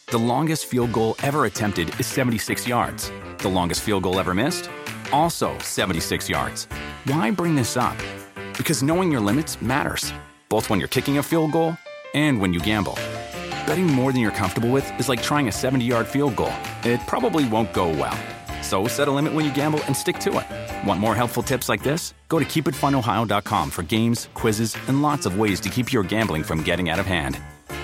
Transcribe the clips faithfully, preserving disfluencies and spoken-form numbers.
The longest field goal ever attempted is seventy-six yards. The longest field goal ever missed? Also seventy-six yards. Why bring this up? Because knowing your limits matters, both when you're kicking a field goal and when you gamble. Betting more than you're comfortable with is like trying a seventy-yard field goal. It probably won't go well. So set a limit when you gamble and stick to it. Want more helpful tips like this? Go to keep it fun ohio dot com for games, quizzes, and lots of ways to keep your gambling from getting out of hand.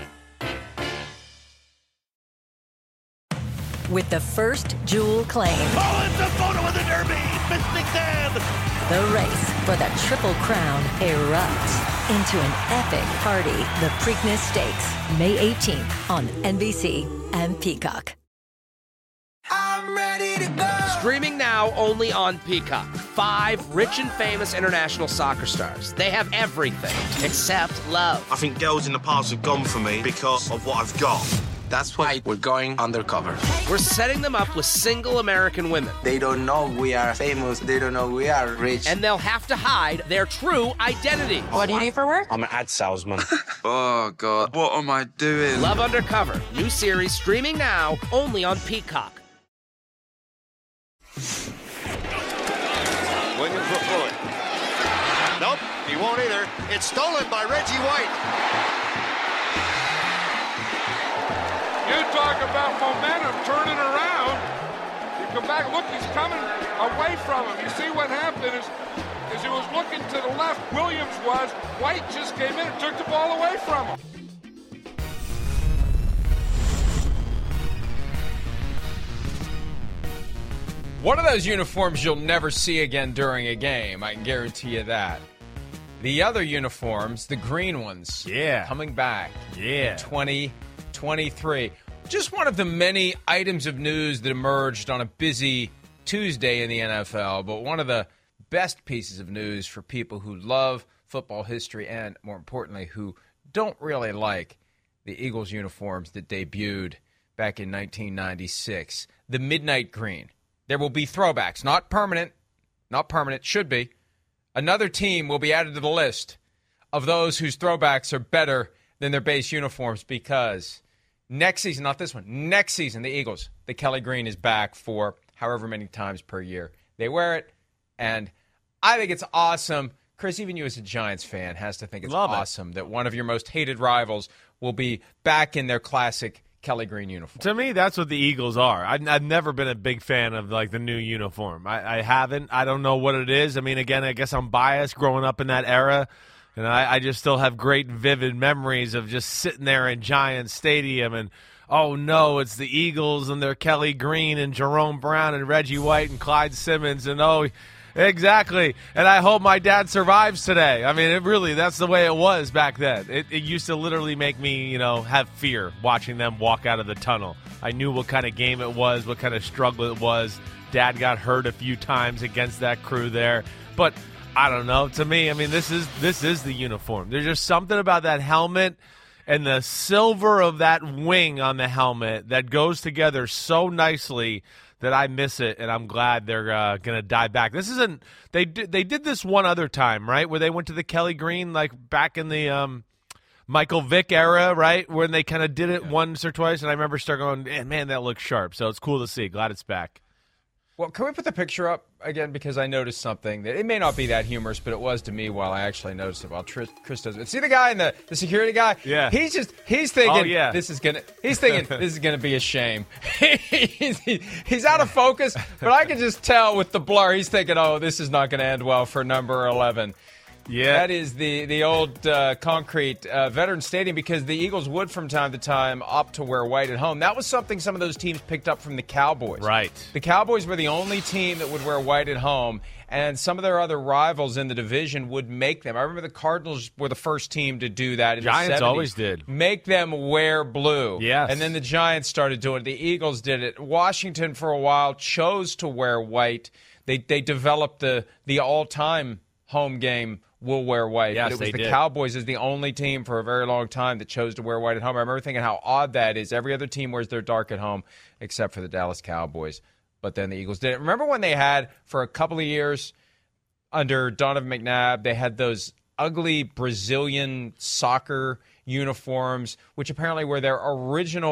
With the first Jewel claim. Oh, it's a photo of the Derby! Mystic Dan! The race for the Triple Crown erupts into an epic party. The Preakness Stakes, May eighteenth on N B C and Peacock. I'm ready to go. Streaming now only on Peacock. Five rich and famous international soccer stars. They have everything except love. I think girls in the past have gone for me because of what I've got. That's why we're going undercover. We're setting them up with single American women. They don't know we are famous. They don't know we are rich. And they'll have to hide their true identity. What do you do for work? I'm an ad salesman. Oh, God. What am I doing? Love Undercover. New series streaming now only on Peacock. Williams will throw it. Nope, he won't either. It's stolen by Reggie White. You talk about momentum turning around. You come back, look, he's coming away from him. You see what happened is, is he was looking to the left, Williams was. White just came in and took the ball away from him. One of those uniforms you'll never see again during a game, I can guarantee you that. The other uniforms, the green ones, yeah, coming back yeah. in twenty twenty-three. Just one of the many items of news that emerged on a busy Tuesday in the N F L, but one of the best pieces of news for people who love football history and, more importantly, who don't really like the Eagles uniforms that debuted back in nineteen ninety-six. The midnight green. There will be throwbacks, not permanent, not permanent, should be. Another team will be added to the list of those whose throwbacks are better than their base uniforms because next season, not this one, next season, the Eagles, the Kelly Green is back for however many times per year they wear it, and I think it's awesome. Chris, even you as a Giants fan has to think it's Love awesome it. that one of your most hated rivals will be back in their classic Kelly Green uniform. To me, that's what the Eagles are. I've, I've never been a big fan of like the new uniform. I, I haven't. I don't know what it is. I mean, again, I guess I'm biased growing up in that era. And I, I just still have great, vivid memories of just sitting there in Giants Stadium and, oh, no, it's the Eagles and they're Kelly Green and Jerome Brown and Reggie White and Clyde Simmons. And, oh, exactly. And I hope my dad survives today. I mean, it really, that's the way it was back then. It, it used to literally make me, you know, have fear watching them walk out of the tunnel. I knew what kind of game it was, what kind of struggle it was. Dad got hurt a few times against that crew there. But I don't know. To me, I mean, this is this is the uniform. There's just something about that helmet and the silver of that wing on the helmet that goes together so nicely that I miss it, and I'm glad they're uh, going to dive back. This isn't they did they did this one other time, right, where they went to the Kelly Green like back in the um, Michael Vick era, right, when they kind of did it yeah. once or twice, and I remember starting going, man, man, that looks sharp. So it's cool to see. Glad it's back. Well, can we put the picture up again? Because I noticed something that it may not be that humorous, but it was to me while I actually noticed it while Chris, Chris does it. See the guy in the, the security guy? Yeah. He's just, he's thinking, oh, yeah. this is going to, he's thinking, this is going to be a shame. he's, he's out of focus, but I can just tell with the blur, he's thinking, oh, this is not going to end well for number eleven. Yeah. That is the, the old uh, concrete uh, Veterans Stadium because the Eagles would from time to time opt to wear white at home. That was something some of those teams picked up from the Cowboys. Right. The Cowboys were the only team that would wear white at home, and some of their other rivals in the division would make them. I remember the Cardinals were the first team to do that in Giants the seventies. always did. Make them wear blue. Yes. And then the Giants started doing it. The Eagles did it. Washington for a while chose to wear white. They they developed the the all-time home game will wear white. Yes, but it was they the did. Cowboys is the only team for a very long time that chose to wear white at home. I remember thinking how odd that is. Every other team wears their dark at home except for the Dallas Cowboys. But then the Eagles did it. Remember when they had, for a couple of years under Donovan McNabb, they had those ugly Brazilian soccer uniforms, which apparently were their original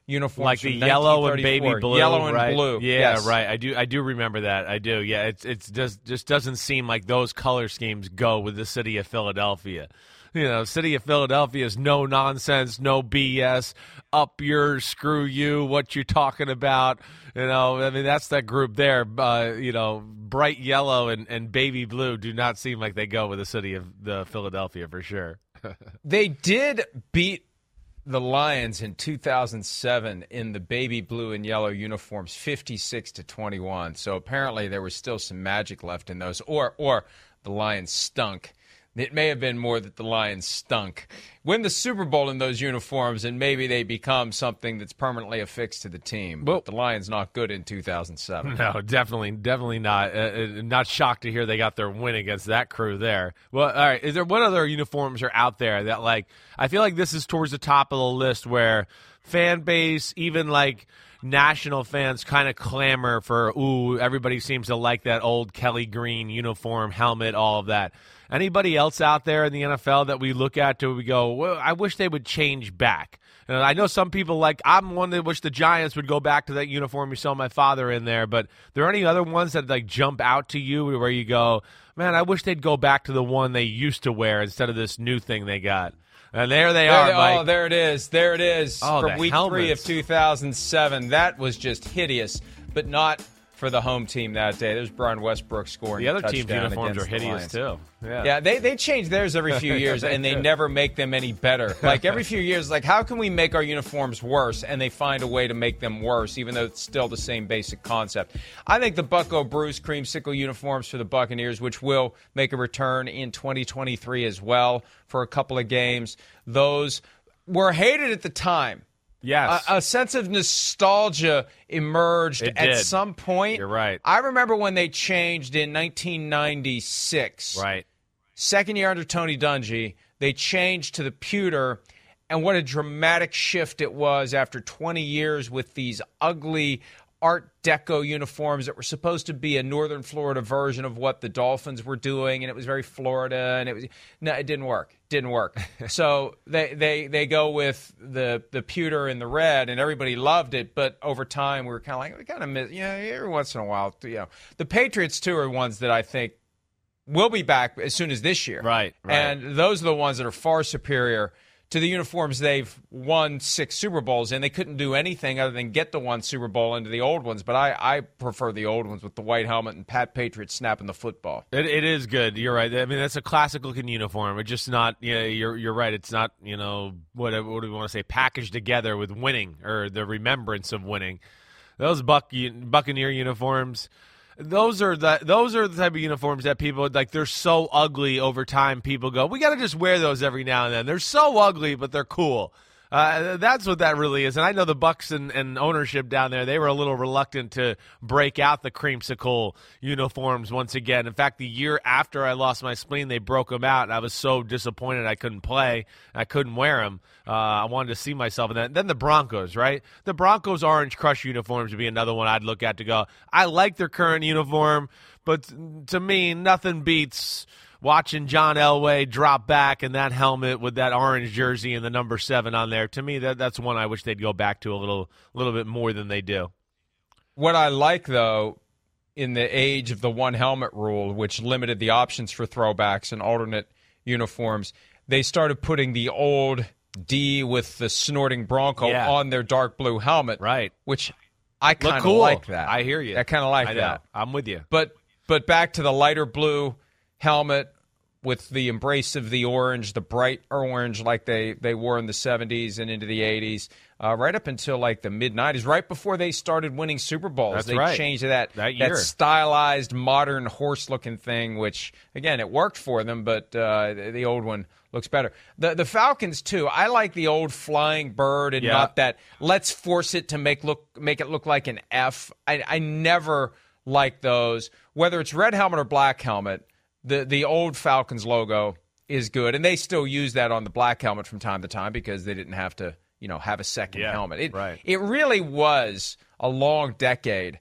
uniforms, like the from yellow and baby blue, yellow and right? blue. Yeah, yes. right. I do. I do remember that. I do. Yeah, it's it's just just doesn't seem like those color schemes go with the city of Philadelphia. You know, city of Philadelphia is no nonsense, no B S, up your, screw you, what you talking about. You know, I mean, that's that group there. Uh, you know, bright yellow and, and baby blue do not seem like they go with the city of the Philadelphia for sure. They did beat the Lions in two thousand seven in the baby blue and yellow uniforms, fifty-six to twenty-one. So apparently there was still some magic left in those, or or the Lions stunk. It may have been more that the Lions stunk. Win the Super Bowl in those uniforms, and maybe they become something that's permanently affixed to the team. But the Lions not good in two thousand seven. No, definitely, definitely not. Uh, uh, not shocked to hear they got their win against that crew there. Well, all right. Is there what other uniforms are out there that, like, I feel like this is towards the top of the list where fan base, even like national fans, kind of clamor for, ooh, everybody seems to like that old Kelly Green uniform, helmet, all of that. Anybody else out there in the N F L that we look at to we go, well, I wish they would change back? And I know some people like, I'm one that wish the Giants would go back to that uniform you saw my father in there, but there are any other ones that like jump out to you where you go, man, I wish they'd go back to the one they used to wear instead of this new thing they got? And there they there are, they, Mike. Oh, there it is. There it is. Oh, from the week helmets. three of two thousand seven. That was just hideous, but not for the home team that day. There's Brian Westbrook scoring. The other a team's touchdown uniforms are against the hideous, Lions. too. Yeah, yeah they, they change theirs every few years, they and they do. never make them any better. Like, every few years, like, how can we make our uniforms worse? And they find a way to make them worse, even though it's still the same basic concept. I think the Bucco Bruce creamsicle uniforms for the Buccaneers, which will make a return in twenty twenty-three as well for a couple of games, those were hated at the time. Yes. A, a sense of nostalgia emerged It at did. some point. You're right. I remember when they changed in nineteen ninety-six. Right. Second year under Tony Dungy, they changed to the pewter, and what a dramatic shift it was after twenty years with these ugly Art Deco uniforms that were supposed to be a Northern Florida version of what the Dolphins were doing, and it was very Florida, and it was no, it didn't work. Didn't work. So they, they they go with the the pewter and the red, and everybody loved it. But over time, we were kind of like we kind of miss, yeah, every once in a while, you know, the Patriots too are ones that I think will be back as soon as this year. Right, right. And those are the ones that are far superior to the uniforms they've won six Super Bowls in. They couldn't do anything other than get the one Super Bowl into the old ones, but I, I prefer the old ones with the white helmet and Pat Patriot snapping the football. It, it is good. You're right. I mean, that's a classic-looking uniform. It's just not, you know, you're, you're right. It's not, you know, what, what do we want to say, packaged together with winning or the remembrance of winning. Those Buck, Buccaneer uniforms, Those are the those are the type of uniforms that people like. They're so ugly over time. People go, we got to just wear those every now and then. They're so ugly, but they're cool. Uh, that's what that really is. And I know the Bucs and, and ownership down there, they were a little reluctant to break out the creamsicle uniforms once again. In fact, the year after I lost my spleen, they broke them out, and I was so disappointed I couldn't play. I couldn't wear them. Uh, I wanted to see myself in that. Then the Broncos, right? The Broncos Orange Crush uniforms would be another one I'd look at to go, I like their current uniform, but to me, nothing beats watching John Elway drop back in that helmet with that orange jersey and the number seven on there. To me, that that's one I wish they'd go back to a little, little bit more than they do. What I like, though, in the age of the one helmet rule, which limited the options for throwbacks and alternate uniforms, they started putting the old D with the snorting Bronco Yeah. on their dark blue helmet, right? Which I kind of cool. like that. I hear you. I kind of like I know. that. I'm with you. But but back to the lighter blue helmet with the embrace of the orange, the bright orange like they, they wore in the seventies and into the eighties, uh, right up until like the mid-nineties, right before they started winning Super Bowls. That's they right. changed to that, That year. that stylized, modern, horse-looking thing, which, again, it worked for them, but uh, the, the old one looks better. The the Falcons, too, I like the old flying bird and Yeah. not that let's force it to make look make it look like an F. I, I never like those. Whether it's red helmet or black helmet, the the old Falcons logo is good, and they still use that on the black helmet from time to time because they didn't have to, you know, have a second Yeah, helmet. It, right. it really was a long decade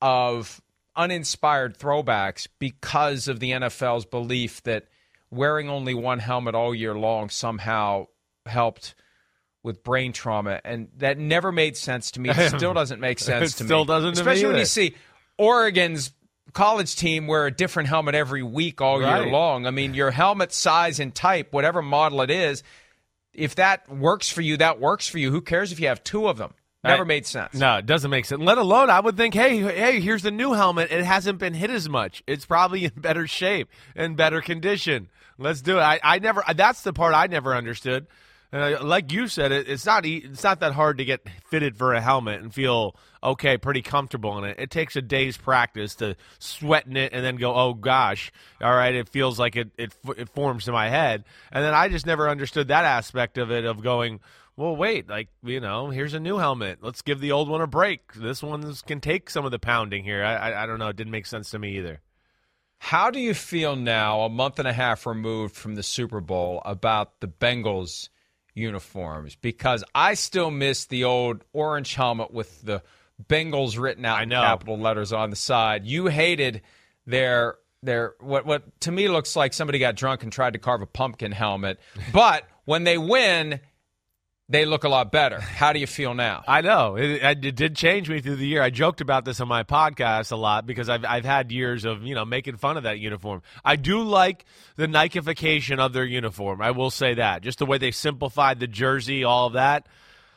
of uninspired throwbacks because of the N F L's belief that wearing only one helmet all year long somehow helped with brain trauma, and that never made sense to me. It still doesn't make sense it to me. It still doesn't to Especially me when either. you see Oregon's college team wear a different helmet every week all Right. year long. I mean, your helmet size and type, whatever model it is, if that works for you, that works for you. Who cares if you have two of them? Never I, made sense. No, it doesn't make sense. Let alone, I would think, hey, hey, here's the new helmet. It hasn't been hit as much. It's probably in better shape and better condition. Let's do it. I, I never. That's the part I never understood. And uh, like you said, it, it's not. It's not that hard to get fitted for a helmet and feel okay, pretty comfortable in it. It takes a day's practice to sweat in it and then go, oh gosh, all right, it feels like it. It, it forms in my head, and then I just never understood that aspect of it of going, well, wait, like, you know, here's a new helmet. Let's give the old one a break. This one can take some of the pounding here. I, I, I don't know. It didn't make sense to me either. How do you feel now, a month and a half removed from the Super Bowl, about the Bengals uniforms? Because I still miss the old orange helmet with the Bengals written out in capital letters on the side. You hated their their what what to me looks like somebody got drunk and tried to carve a pumpkin helmet. But when they win, they look a lot better. How do you feel now? I know. It, it did change me through the year. I joked about this on my podcast a lot because I've I've had years of, you know, making fun of that uniform. I do like the Nike-ification of their uniform. I will say that. Just the way they simplified the jersey, all of that.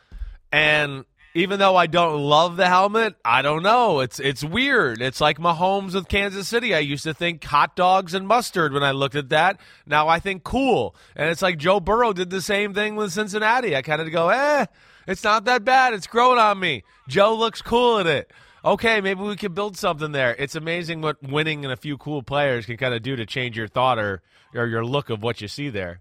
And even though I don't love the helmet, I don't know. It's it's weird. It's like Mahomes with Kansas City. I used to think hot dogs and mustard when I looked at that. Now I think cool. And it's like Joe Burrow did the same thing with Cincinnati. I kind of go, eh, it's not that bad. It's growing on me. Joe looks cool in it. Okay, maybe we can build something there. It's amazing what winning and a few cool players can kind of do to change your thought or, or your look of what you see there.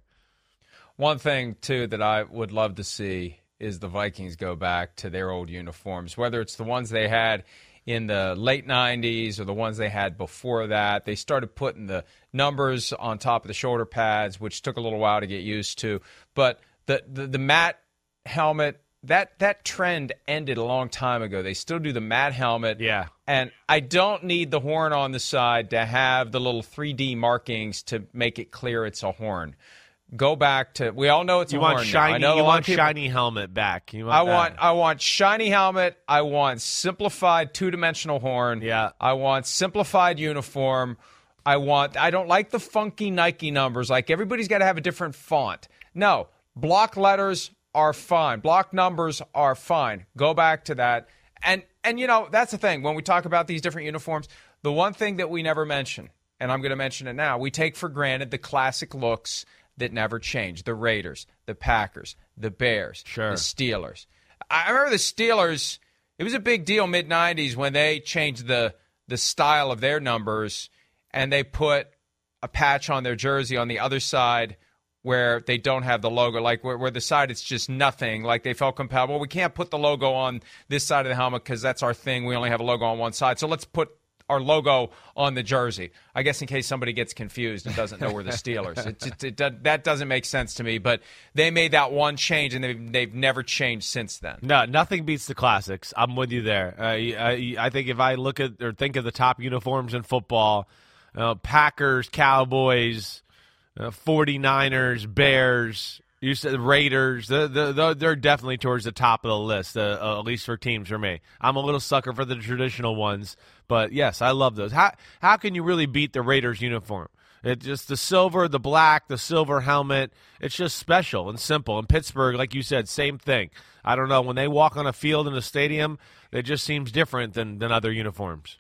One thing, too, that I would love to see is the Vikings go back to their old uniforms, whether it's the ones they had in the late nineties or the ones they had before that. They started putting the numbers on top of the shoulder pads, which took a little while to get used to. But the the, the matte helmet, that, that trend ended a long time ago. They still do the matte helmet. Yeah. And I don't need the horn on the side to have the little three D markings to make it clear it's a horn. Go back to. We all know it's you a want horn. shiny. I know you want people, shiny helmet back. You want I that. want. I want shiny helmet. I want simplified two dimensional horn. Yeah. I want simplified uniform. I want. I don't like the funky Nike numbers. Like everybody's got to have a different font. No, block letters are fine. Block numbers are fine. Go back to that. And and you know that's the thing when we talk about these different uniforms. The one thing that we never mention, and I'm going to mention it now, we take for granted the classic looks that never change. The Raiders, the Packers, the Bears, sure. the Steelers. I remember the Steelers, it was a big deal mid nineties when they changed the the style of their numbers and they put a patch on their jersey on the other side where they don't have the logo, like where, where the side it's just nothing, like they felt compelled. Well, we can't put the logo on this side of the helmet because that's our thing. We only have a logo on one side. So let's put our logo on the jersey. I guess in case somebody gets confused and doesn't know we're the Steelers. It, it, it, it, that doesn't make sense to me, but they made that one change, and they've, they've never changed since then. No, nothing beats the classics. I'm with you there. Uh, I, I think if I look at or think of the top uniforms in football, uh, Packers, Cowboys, uh, 49ers, Bears, you said Raiders, the, the, the, they're definitely towards the top of the list, uh, uh, at least for teams for me. I'm a little sucker for the traditional ones, but yes, I love those. How how can you really beat the Raiders uniform? It's just the silver, the black, the silver helmet. It's just special and simple. And Pittsburgh, like you said, same thing. I don't know. When they walk on a field in a stadium, it just seems different than, than other uniforms.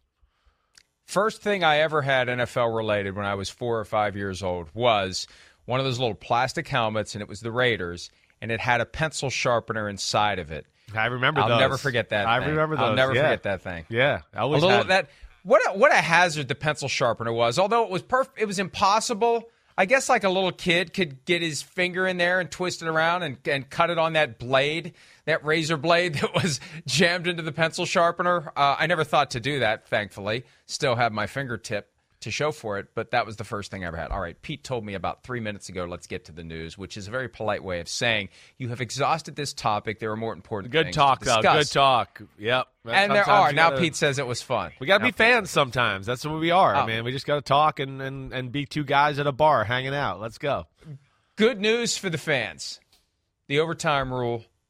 First thing I ever had N F L related when I was four or five years old was one of those little plastic helmets, and it was the Raiders, and it had a pencil sharpener inside of it. I remember I'll those. I'll never forget that I thing. remember those. I'll never yeah. forget that thing. Yeah. I always a little, had... that what a, what a hazard the pencil sharpener was. Although it was perf- it was impossible. I guess like a little kid could get his finger in there and twist it around and, and cut it on that blade, that razor blade that was jammed into the pencil sharpener. Uh, I never thought to do that, thankfully. Still have my fingertip to show for it, but that was the first thing I ever had. All right, Pete told me about three minutes ago, let's get to the news, which is a very polite way of saying you have exhausted this topic. There are more important Good things talk, to though. discuss. Good talk. Yep. And there are. Now gotta, Pete says it was fun. We got to be Pete fans sometimes. That's what we are, oh. man. We just got to talk and, and, and be two guys at a bar hanging out. Let's go. Good news for the fans. The overtime rule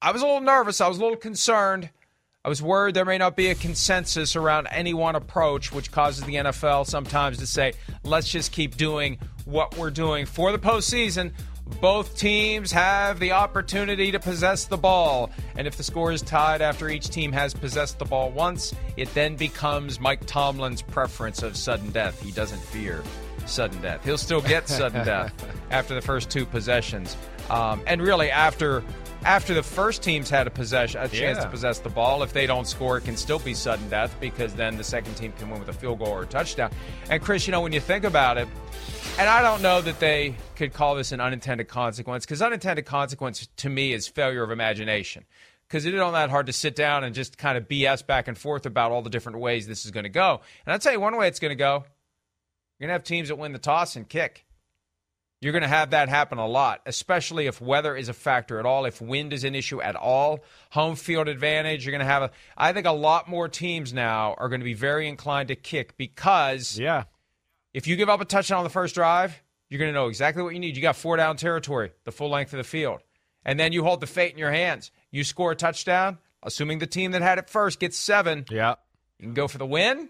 I was a little nervous. I was a little concerned. I was worried there may not be a consensus around any one approach, which causes the N F L sometimes to say, let's just keep doing what we're doing. For the postseason, both teams have the opportunity to possess the ball. And if the score is tied after each team has possessed the ball once, it then becomes Mike Tomlin's preference of sudden death. He doesn't fear sudden death. He'll still get sudden death after the first two possessions. Um, and really, after... After the first team's had a possession, a chance yeah. to possess the ball, if they don't score, it can still be sudden death because then the second team can win with a field goal or a touchdown. And, Chris, you know, when you think about it, and I don't know that they could call this an unintended consequence, because unintended consequence to me is failure of imagination, because it isn't that hard to sit down and just kind of B S back and forth about all the different ways this is going to go. And I'll tell you one way it's going to go. You're going to have teams that win the toss and kick. You're going to have that happen a lot, especially if weather is a factor at all, if wind is an issue at all. Home field advantage, you're going to have a – I think a lot more teams now are going to be very inclined to kick because yeah. if you give up a touchdown on the first drive, you're going to know exactly what you need. You got four down territory, the full length of the field. And then you hold the fate in your hands. You score a touchdown, assuming the team that had it first gets seven. Yeah. You can go for the win,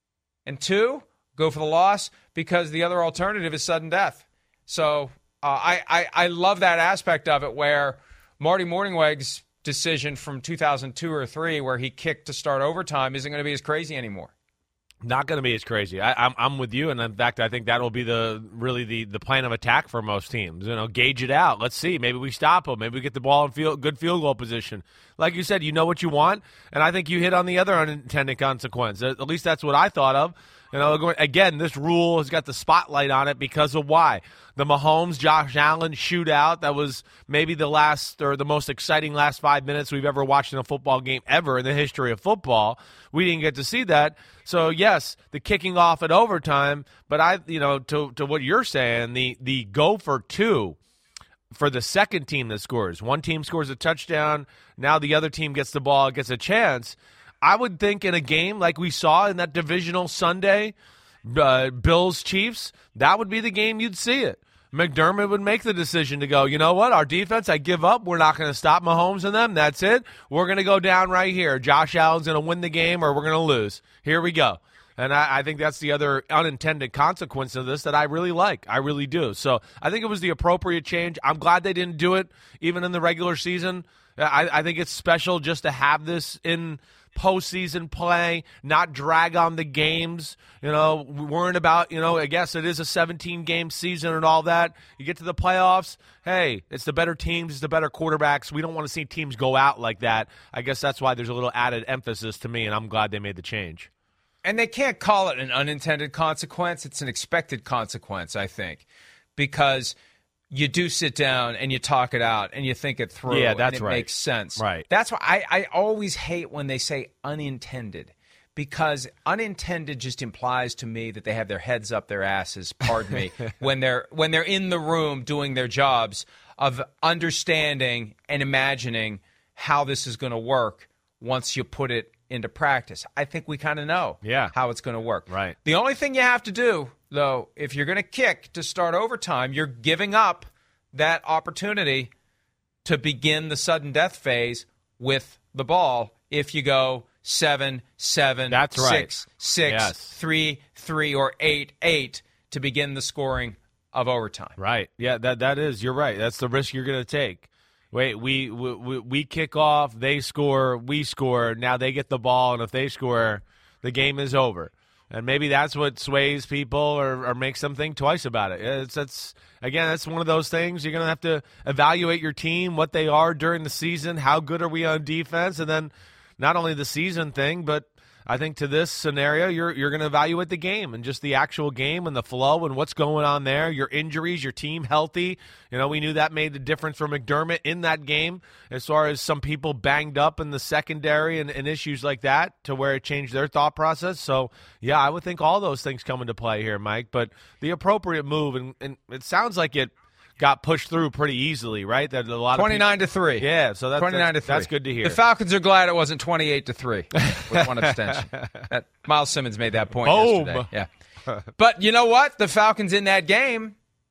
and two, go for the loss because the other alternative is sudden death. So uh, I, I I love that aspect of it where Marty Morningweg's decision from two thousand two or three where he kicked to start overtime isn't going to be as crazy anymore. Not going to be as crazy. I, I'm I'm with you, and in fact, I think that will be the really the, the plan of attack for most teams. You know, gauge it out. Let's see. Maybe we stop them. Maybe we get the ball in field, good field goal position. Like you said, you know what you want, and I think you hit on the other unintended consequence. At least that's what I thought of. You know, again, this rule has got the spotlight on it because of why. The Mahomes, Josh Allen shootout, that was maybe the last or the most exciting last five minutes we've ever watched in a football game ever in the history of football. We didn't get to see that. So, yes, the kicking off at overtime, but I, you know, to to what you're saying, the the go for two for the second team that scores. One team scores a touchdown, now the other team gets the ball, gets a chance. I would think in a game like we saw in that divisional Sunday, uh, Bills-Chiefs, that would be the game you'd see it. McDermott would make the decision to go, you know what, our defense, I give up. We're not going to stop Mahomes and them. That's it. We're going to go down right here. Josh Allen's going to win the game or we're going to lose. Here we go. And I, I think that's the other unintended consequence of this that I really like. I really do. So I think it was the appropriate change. I'm glad they didn't do it even in the regular season. I, I think it's special just to have this in postseason play, not drag on the games, you know, worrying about, you know, I guess it is a seventeen-game season and all that. You get to the playoffs, hey, it's the better teams, it's the better quarterbacks. We don't want to see teams go out like that. I guess that's why there's a little added emphasis to me, and I'm glad they made the change. And they can't call it an unintended consequence. It's an expected consequence, I think, because you do sit down and you talk it out and you think it through. Yeah, that's and it right. makes sense. Right. That's why I, I always hate when they say unintended, because unintended just implies to me that they have their heads up their asses, pardon me, when they're when they're in the room doing their jobs of understanding and imagining how this is going to work once you put it into practice. I think we kind of know yeah. how it's going to work. Right. The only thing you have to do, though, if you're going to kick to start overtime, you're giving up that opportunity to begin the sudden death phase with the ball if you go seven, seven, That's six, right. six, Yes. three, three, or eight, eight to begin the scoring of overtime. Right. Yeah, that that is. You're right. That's the risk you're going to take. Wait, we, we we kick off, they score, we score, now they get the ball, and if they score, the game is over. And maybe that's what sways people or, or makes them think twice about it. It's that's again, that's one of those things. You're going to have to evaluate your team, what they are during the season, how good are we on defense, and then not only the season thing, but I think to this scenario, you're you're going to evaluate the game and just the actual game and the flow and what's going on there, your injuries, your team healthy. You know, we knew that made the difference for McDermott in that game as far as some people banged up in the secondary and, and issues like that to where it changed their thought process. So, yeah, I would think all those things come into play here, Mike. But the appropriate move, and, and it sounds like it got pushed through pretty easily, right? That a lot twenty-nine of to three. Yeah, so that's twenty-nine that's, to three. That's good to hear. The Falcons are glad it wasn't twenty-eight to three with one abstention. That, Miles Simmons made that point Boom. yesterday. Yeah. But you know what? The Falcons in that game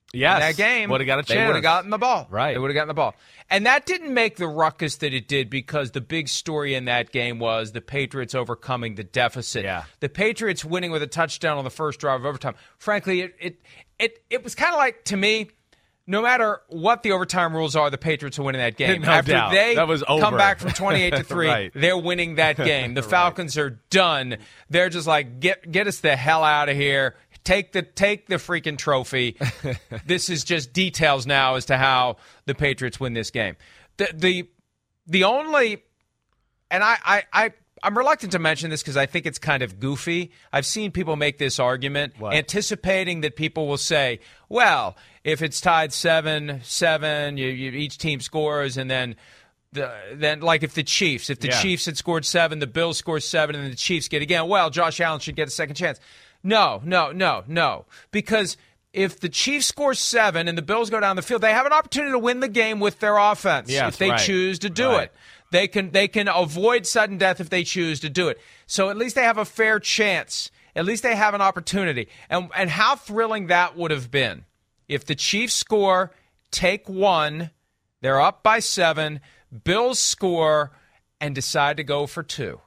Yes. in that game, Would have got a they chance. would have gotten the ball. Right. They would have gotten the ball. And that didn't make the ruckus that it did because the big story in that game was the Patriots overcoming the deficit. Yeah. The Patriots winning with a touchdown on the first drive of overtime. Frankly, it it it, it was kind of like, to me, no matter what the overtime rules are, the Patriots are winning that game. No After doubt. they That was over. come back from twenty-eight to three, Right. they're winning that game. The Falcons are done. They're just like, get get us the hell out of here. Take the take the freaking trophy. This is just details now as to how the Patriots win this game. The the the only and I I, I I'm reluctant to mention this because I think it's kind of goofy. I've seen people make this argument, What? anticipating that people will say, well, if it's tied seven seven, you, you, each team scores, and then the, then like if the Chiefs, if the Yeah. Chiefs had scored seven, the Bills score seven, and the Chiefs get again, well, Josh Allen should get a second chance. No, no, no, no. Because if the Chiefs score seven and the Bills go down the field, they have an opportunity to win the game with their offense Yes, if they right. choose to do Right. it. They can they can avoid sudden death if they choose to do it. So at least they have a fair chance. At least they have an opportunity. And and how thrilling that would have been if the Chiefs score, take one, they're up by seven, Bills score, and decide to go for two.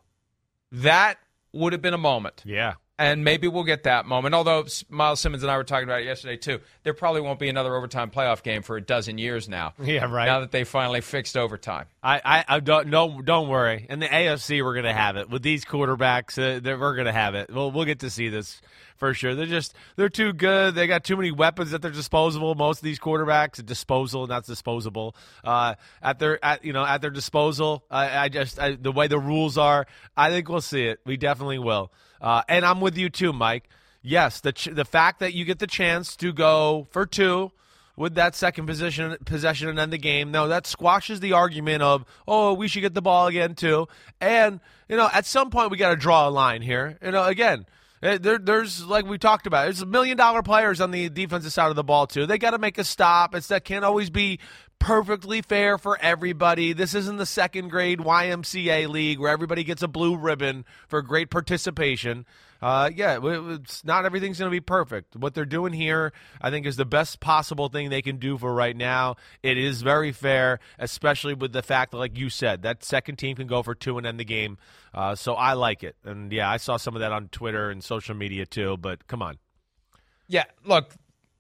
That would have been a moment. Yeah. And maybe we'll get that moment. Although Miles Simmons and I were talking about it yesterday, too. There probably won't be another overtime playoff game for a dozen years now. Yeah, right. Now that they finally fixed overtime. I, I, I don't no, don't worry. In the A F C, we're gonna have it with these quarterbacks. Uh, they're- we're gonna have it. We'll we'll get to see this for sure. They're just they're too good. They got too many weapons at their disposal. Most of these quarterbacks, disposal, not disposable. Uh, at their at you know at their disposal. I, I just I, the way the rules are, I think we'll see it. We definitely will. Uh, and I'm with you too, Mike. Yes, the ch- the fact that you get the chance to go for two with that second position possession and end the game, no, that squashes the argument of, oh, we should get the ball again too. And you know, at some point we got to draw a line here. You know, again, eh, there, there's like we talked about, there's a million dollar players on the defensive side of the ball too. They got to make a stop. It's that can't always be perfectly fair for everybody. This isn't the second grade Y M C A league where everybody gets a blue ribbon for great participation. Uh, yeah, it's not everything's going to be perfect. What they're doing here, I think, is the best possible thing they can do for right now. It is very fair, especially with the fact that, like you said, that second team can go for two and end the game. Uh, so I like it. And, yeah, I saw some of that on Twitter and social media too, but come on. Yeah, look,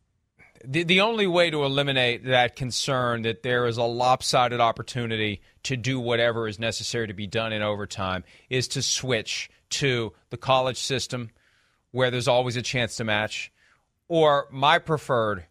the the only way to eliminate that concern that there is a lopsided opportunity to do whatever is necessary to be done in overtime is to switch to the college system where there's always a chance to match, or my preferred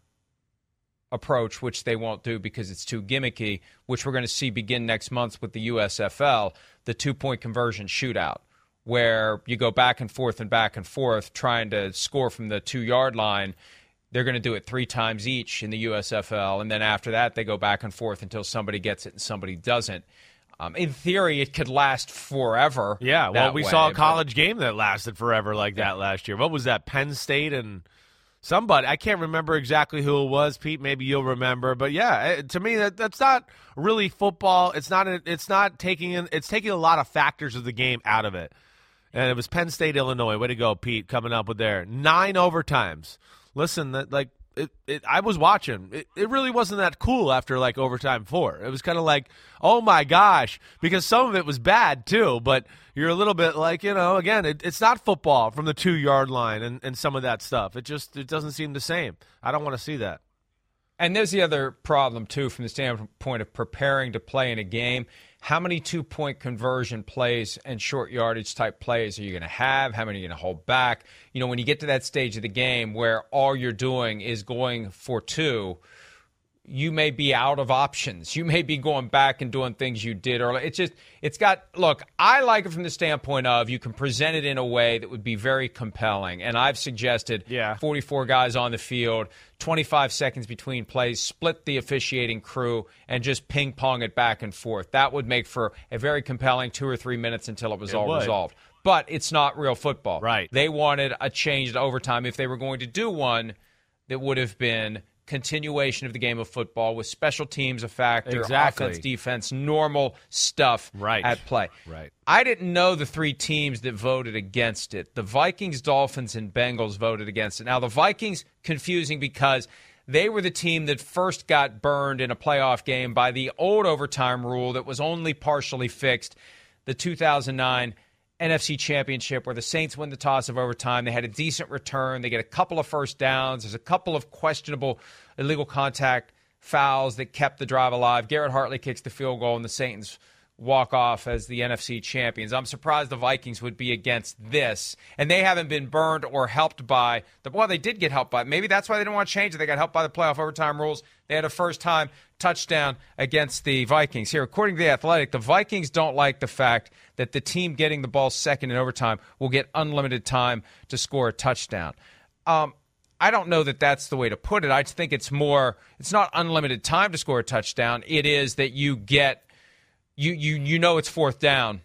approach, which they won't do because it's too gimmicky, which we're going to see begin next month with the U S F L, the two-point conversion shootout, where you go back and forth and back and forth trying to score from the two-yard line. They're going to do it three times each in the U S F L, and then after that they go back and forth until somebody gets it and somebody doesn't. Um, in theory, it could last forever. Yeah, well, that we way, saw a but- college game that lasted forever like that last year. What was that, Penn State and somebody? I can't remember exactly who it was. Pete, maybe you'll remember. But yeah, it, to me, that that's not really football. It's not. A, it's not taking. In, it's taking a lot of factors of the game out of it. And it was Penn State, Illinois. Way to go, Pete, coming up with there nine overtimes. Listen, that like. It, it, I was watching. It, it really wasn't that cool after, like, overtime four. It was kind of like, oh, my gosh, because some of it was bad, too. But you're a little bit like, you know, again, it, it's not football from the two-yard line and, and some of that stuff. It just it doesn't seem the same. I don't want to see that. And there's the other problem, too, from the standpoint of preparing to play in a game. How many two-point conversion plays and short yardage type plays are you going to have? How many are you going to hold back? You know, when you get to that stage of the game where all you're doing is going for two, you may be out of options. You may be going back and doing things you did earlier. It's just, it's got, look, I like it from the standpoint of you can present it in a way that would be very compelling. And I've suggested yeah. forty-four guys on the field, twenty-five seconds between plays, split the officiating crew, and just ping-pong it back and forth. That would make for a very compelling two or three minutes until it was it all would. resolved. But it's not real football. Right. They wanted a change to overtime. If they were going to do one, that would have been continuation of the game of football with special teams a factor, Exactly. offense, defense, normal stuff Right. at play. Right. I didn't know the three teams that voted against it. The Vikings, Dolphins, and Bengals voted against it. Now, the Vikings, confusing because They were the team that first got burned in a playoff game by the old overtime rule that was only partially fixed, the two thousand nine N F C Championship, where the Saints win the toss of overtime. They had a decent return. They get a couple of first downs. There's a couple of questionable illegal contact fouls that kept the drive alive. Garrett Hartley kicks the field goal, and the Saints walk off as the N F C champions. I'm surprised the Vikings would be against this, and they haven't been burned or helped by the well, they did get helped by maybe that's why they didn't want to change it. They got helped by the playoff overtime rules. They had a first time touchdown against the Vikings. Here, according to The Athletic, the Vikings don't like the fact that the team getting the ball second in overtime will get unlimited time to score a touchdown. Um, I don't know that that's the way to put it. I think it's more, it's not unlimited time to score a touchdown. It is that you get You you you know it's fourth down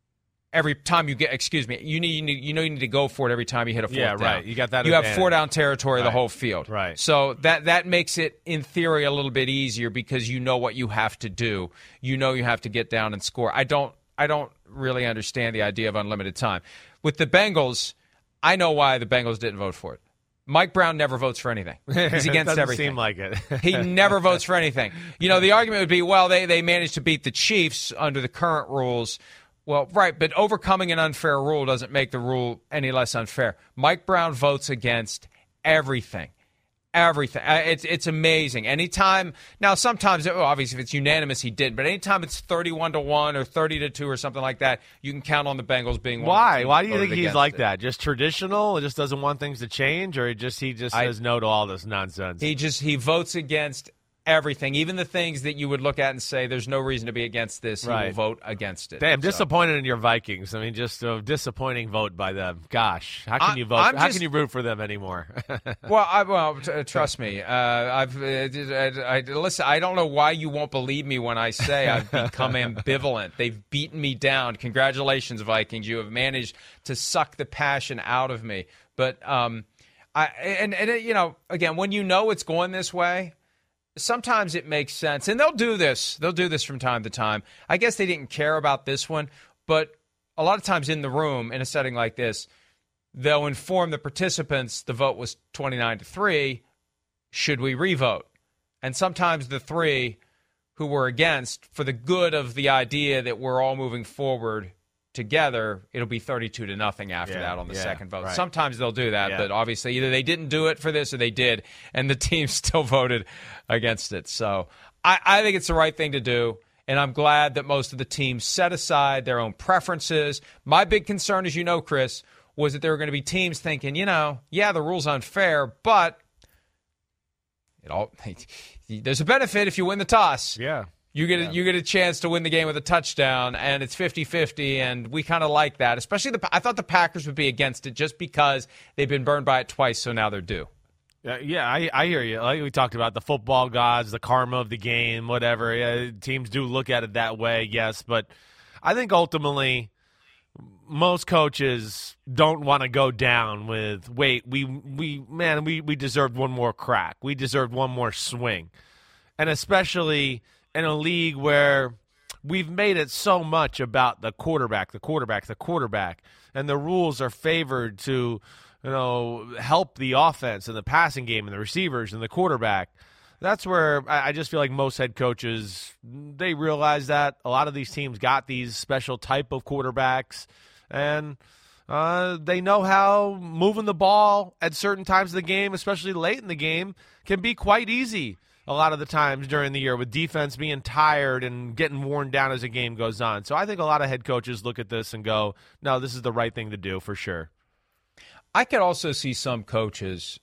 every time you get. Excuse me. You need, you need you know you need to go for it every time you hit a fourth yeah, down. Yeah, right. You got that. You advantage. have four down territory right. the whole field. Right. So that that makes it in theory a little bit easier because you know what you have to do. You know you have to get down and score. I don't I don't really understand the idea of unlimited time with the Bengals. I know why the Bengals didn't vote for it. Mike Brown never votes for anything. He's against Doesn't everything. Seem like it. He never votes for anything. You know, the argument would be, well, they, they managed to beat the Chiefs under the current rules. Well, right, but overcoming an unfair rule doesn't make the rule any less unfair. Mike Brown votes against everything. Everything. It's it's amazing. Anytime, now sometimes, well, obviously if it's unanimous, he did, but anytime it's thirty-one to one or thirty to two or something like that, you can count on the Bengals being one. Why? Why do you think he's like it. that? Just traditional? He just doesn't want things to change, or he just he just I, says no to all this nonsense? He just he votes against everything, even the things that you would look at and say there's no reason to be against this. Right. He will vote against it. Damn, so. disappointed in your Vikings. I mean, just a disappointing vote by them. Gosh, how can I, you vote? I'm how just, can you root for them anymore? well, I, well, t- trust me. Uh, I've uh, I, I, listen. I don't know why you won't believe me when I say I've become ambivalent. They've beaten me down. Congratulations, Vikings. You have managed to suck the passion out of me. But um, I and and you know, again, when you know it's going this way. Sometimes it makes sense, and they'll do this. They'll do this from time to time. I guess they didn't care about this one, but a lot of times in the room, in a setting like this, they'll inform the participants the vote was twenty-nine to three. Should we revote? And sometimes the three who were against, for the good of the idea that we're all moving forward together, it'll be thirty-two to nothing after yeah, that on the yeah, second vote. right. Sometimes they'll do that, yeah. but obviously either they didn't do it for this or they did, and the team still voted against it. So I, I think it's the right thing to do, and I'm glad that most of the teams set aside their own preferences. My big concern, as you know, Chris, was that there were going to be teams thinking, you know, yeah, the rule's unfair, but it all there's a benefit if you win the toss. Yeah. You get a, yeah. you get a chance to win the game with a touchdown, and it's fifty-fifty, and we kind of like that. Especially, the I thought the Packers would be against it just because they've been burned by it twice, so now they're due. Yeah, yeah, I, I hear you. Like we talked about, the football gods, the karma of the game, whatever. Yeah, teams do look at it that way, yes. But I think ultimately most coaches don't want to go down with, wait, we, we man, we, we deserved one more crack. We deserved one more swing. And especially in a league where we've made it so much about the quarterback, the quarterback, the quarterback, and the rules are favored to, you know, help the offense and the passing game and the receivers and the quarterback. That's where I just feel like most head coaches, they realize that a lot of these teams got these special type of quarterbacks, and uh, they know how moving the ball at certain times of the game, especially late in the game, can be quite easy a lot of the times during the year, with defense being tired and getting worn down as the game goes on. So I think a lot of head coaches look at this and go, no, this is the right thing to do for sure. I could also see some coaches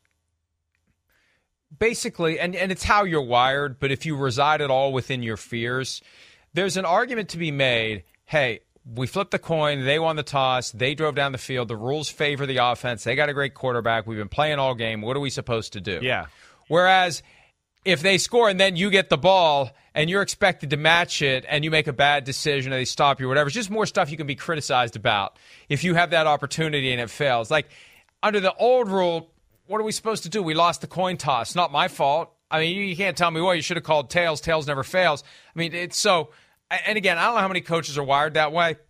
basically, and, and it's how you're wired, but if you reside at all within your fears, there's an argument to be made, hey, we flipped the coin, they won the toss, they drove down the field, the rules favor the offense, they got a great quarterback, we've been playing all game, what are we supposed to do? Yeah. Whereas if they score and then you get the ball and you're expected to match it and you make a bad decision or they stop you or whatever, it's just more stuff you can be criticized about if you have that opportunity and it fails. Like under the old rule, what are we supposed to do? We lost the coin toss. Not my fault. I mean, you, you can't tell me, well, you should have called tails. Tails never fails. I mean, it's so, and again, I don't know how many coaches are wired that way.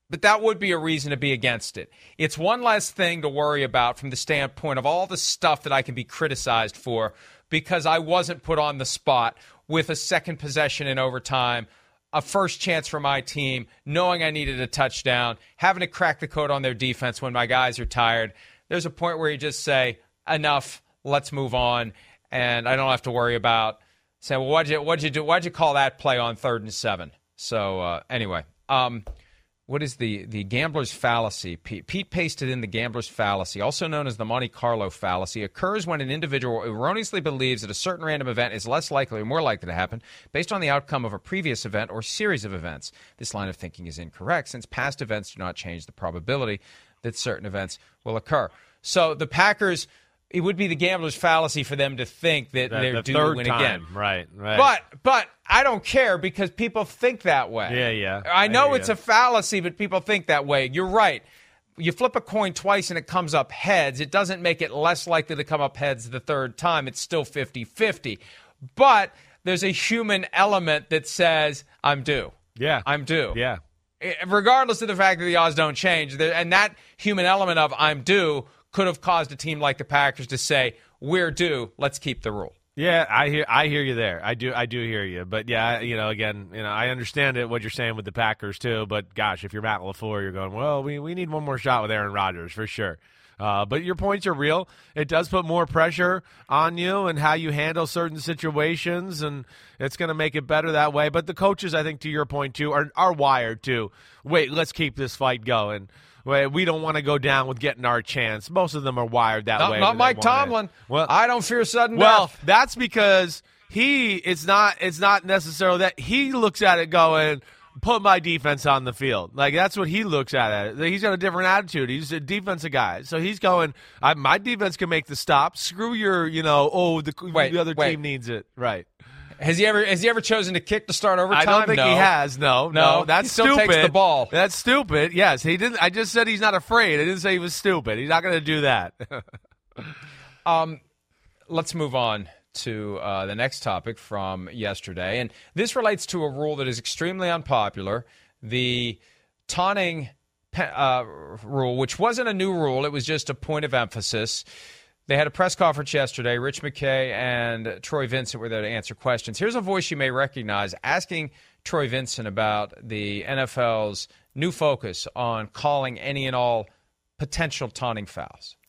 But that would be a reason to be against it. It's one less thing to worry about from the standpoint of all the stuff that I can be criticized for because I wasn't put on the spot with a second possession in overtime, a first chance for my team, knowing I needed a touchdown, having to crack the code on their defense when my guys are tired. There's a point where you just say, enough, let's move on, and I don't have to worry about saying, well, why'd you, why'd you do? Why'd you call that play on third and seven? So uh, anyway, um, what is the, the gambler's fallacy? Pete, Pete pasted in the gambler's fallacy, also known as the Monte Carlo fallacy, occurs when an individual erroneously believes that a certain random event is less likely or more likely to happen based on the outcome of a previous event or series of events. This line of thinking is incorrect since past events do not change the probability that certain events will occur. So the Packers, it would be the gambler's fallacy for them to think that the, they're the due third to win time. again. Right, right. But but I don't care because people think that way. Yeah, yeah. I know I it's you. a fallacy, but people think that way. You're right. You flip a coin twice and it comes up heads. It doesn't make it less likely to come up heads the third time. It's still fifty-fifty. But there's a human element that says, I'm due. Yeah. I'm due. Yeah. Regardless of the fact that the odds don't change. And that human element of I'm due could have caused a team like the Packers to say, we're due, let's keep the rule. Yeah, I hear I hear you there. I do I do hear you. But yeah, you know, again, you know, I understand it what you're saying with the Packers too, but gosh, if you're Matt LaFleur, you're going, well, we we need one more shot with Aaron Rodgers for sure. Uh, but your points are real. It does put more pressure on you and how you handle certain situations, and it's going to make it better that way. But the coaches, I think, to your point, too, are, are wired to, wait, let's keep this fight going. Wait, we don't want to go down with getting our chance. Most of them are wired that no, way. Not Mike Tomlin. Well, I don't fear sudden well, death. Well, that's because he, it's not, it's not necessarily that. He looks at it going, put my defense on the field. Like, that's what he looks at it. He's got a different attitude. He's a defensive guy. So he's going, I, my defense can make the stop. Screw your, you know, oh, the, wait, the other wait. team needs it. Right. Has he ever has he ever chosen to kick to start overtime? I don't think no. he has. No, no, no, that's he still stupid. Takes the ball. That's stupid. Yes, he didn't. I just said he's not afraid. I didn't say he was stupid. He's not going to do that. um, let's move on to uh, the next topic from yesterday, and this relates to a rule that is extremely unpopular: the taunting uh, rule, which wasn't a new rule; it was just a point of emphasis. They had a press conference yesterday. Rich McKay and Troy Vincent were there to answer questions. Here's a voice you may recognize asking Troy Vincent about the N F L's new focus on calling any and all potential taunting fouls.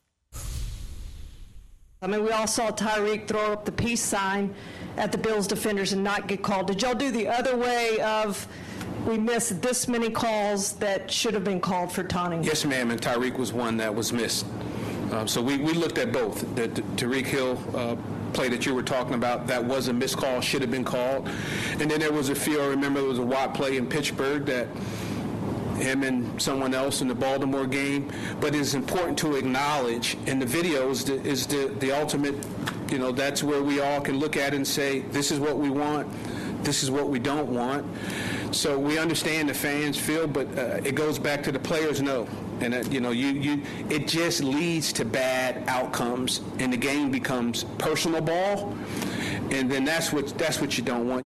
I mean, we all saw Tyreek throw up the peace sign at the Bills defenders and not get called. Did y'all do the other way of we missed this many calls that should have been called for taunting? Yes, ma'am, and Tyreek was one that was missed. Um, so we, we looked at both. The, the Tyreek Hill uh, play that you were talking about, that was a missed call, should have been called. And then there was a few, I remember there was a Watt play in Pittsburgh that him and someone else in the Baltimore game. But it's important to acknowledge, and the video is the, is the, the ultimate, you know, that's where we all can look at it and say, this is what we want, this is what we don't want. So we understand the fans feel, but uh, it goes back to the players know. And, uh, you know, you, you it just leads to bad outcomes, and the game becomes personal ball, and then that's what that's what you don't want.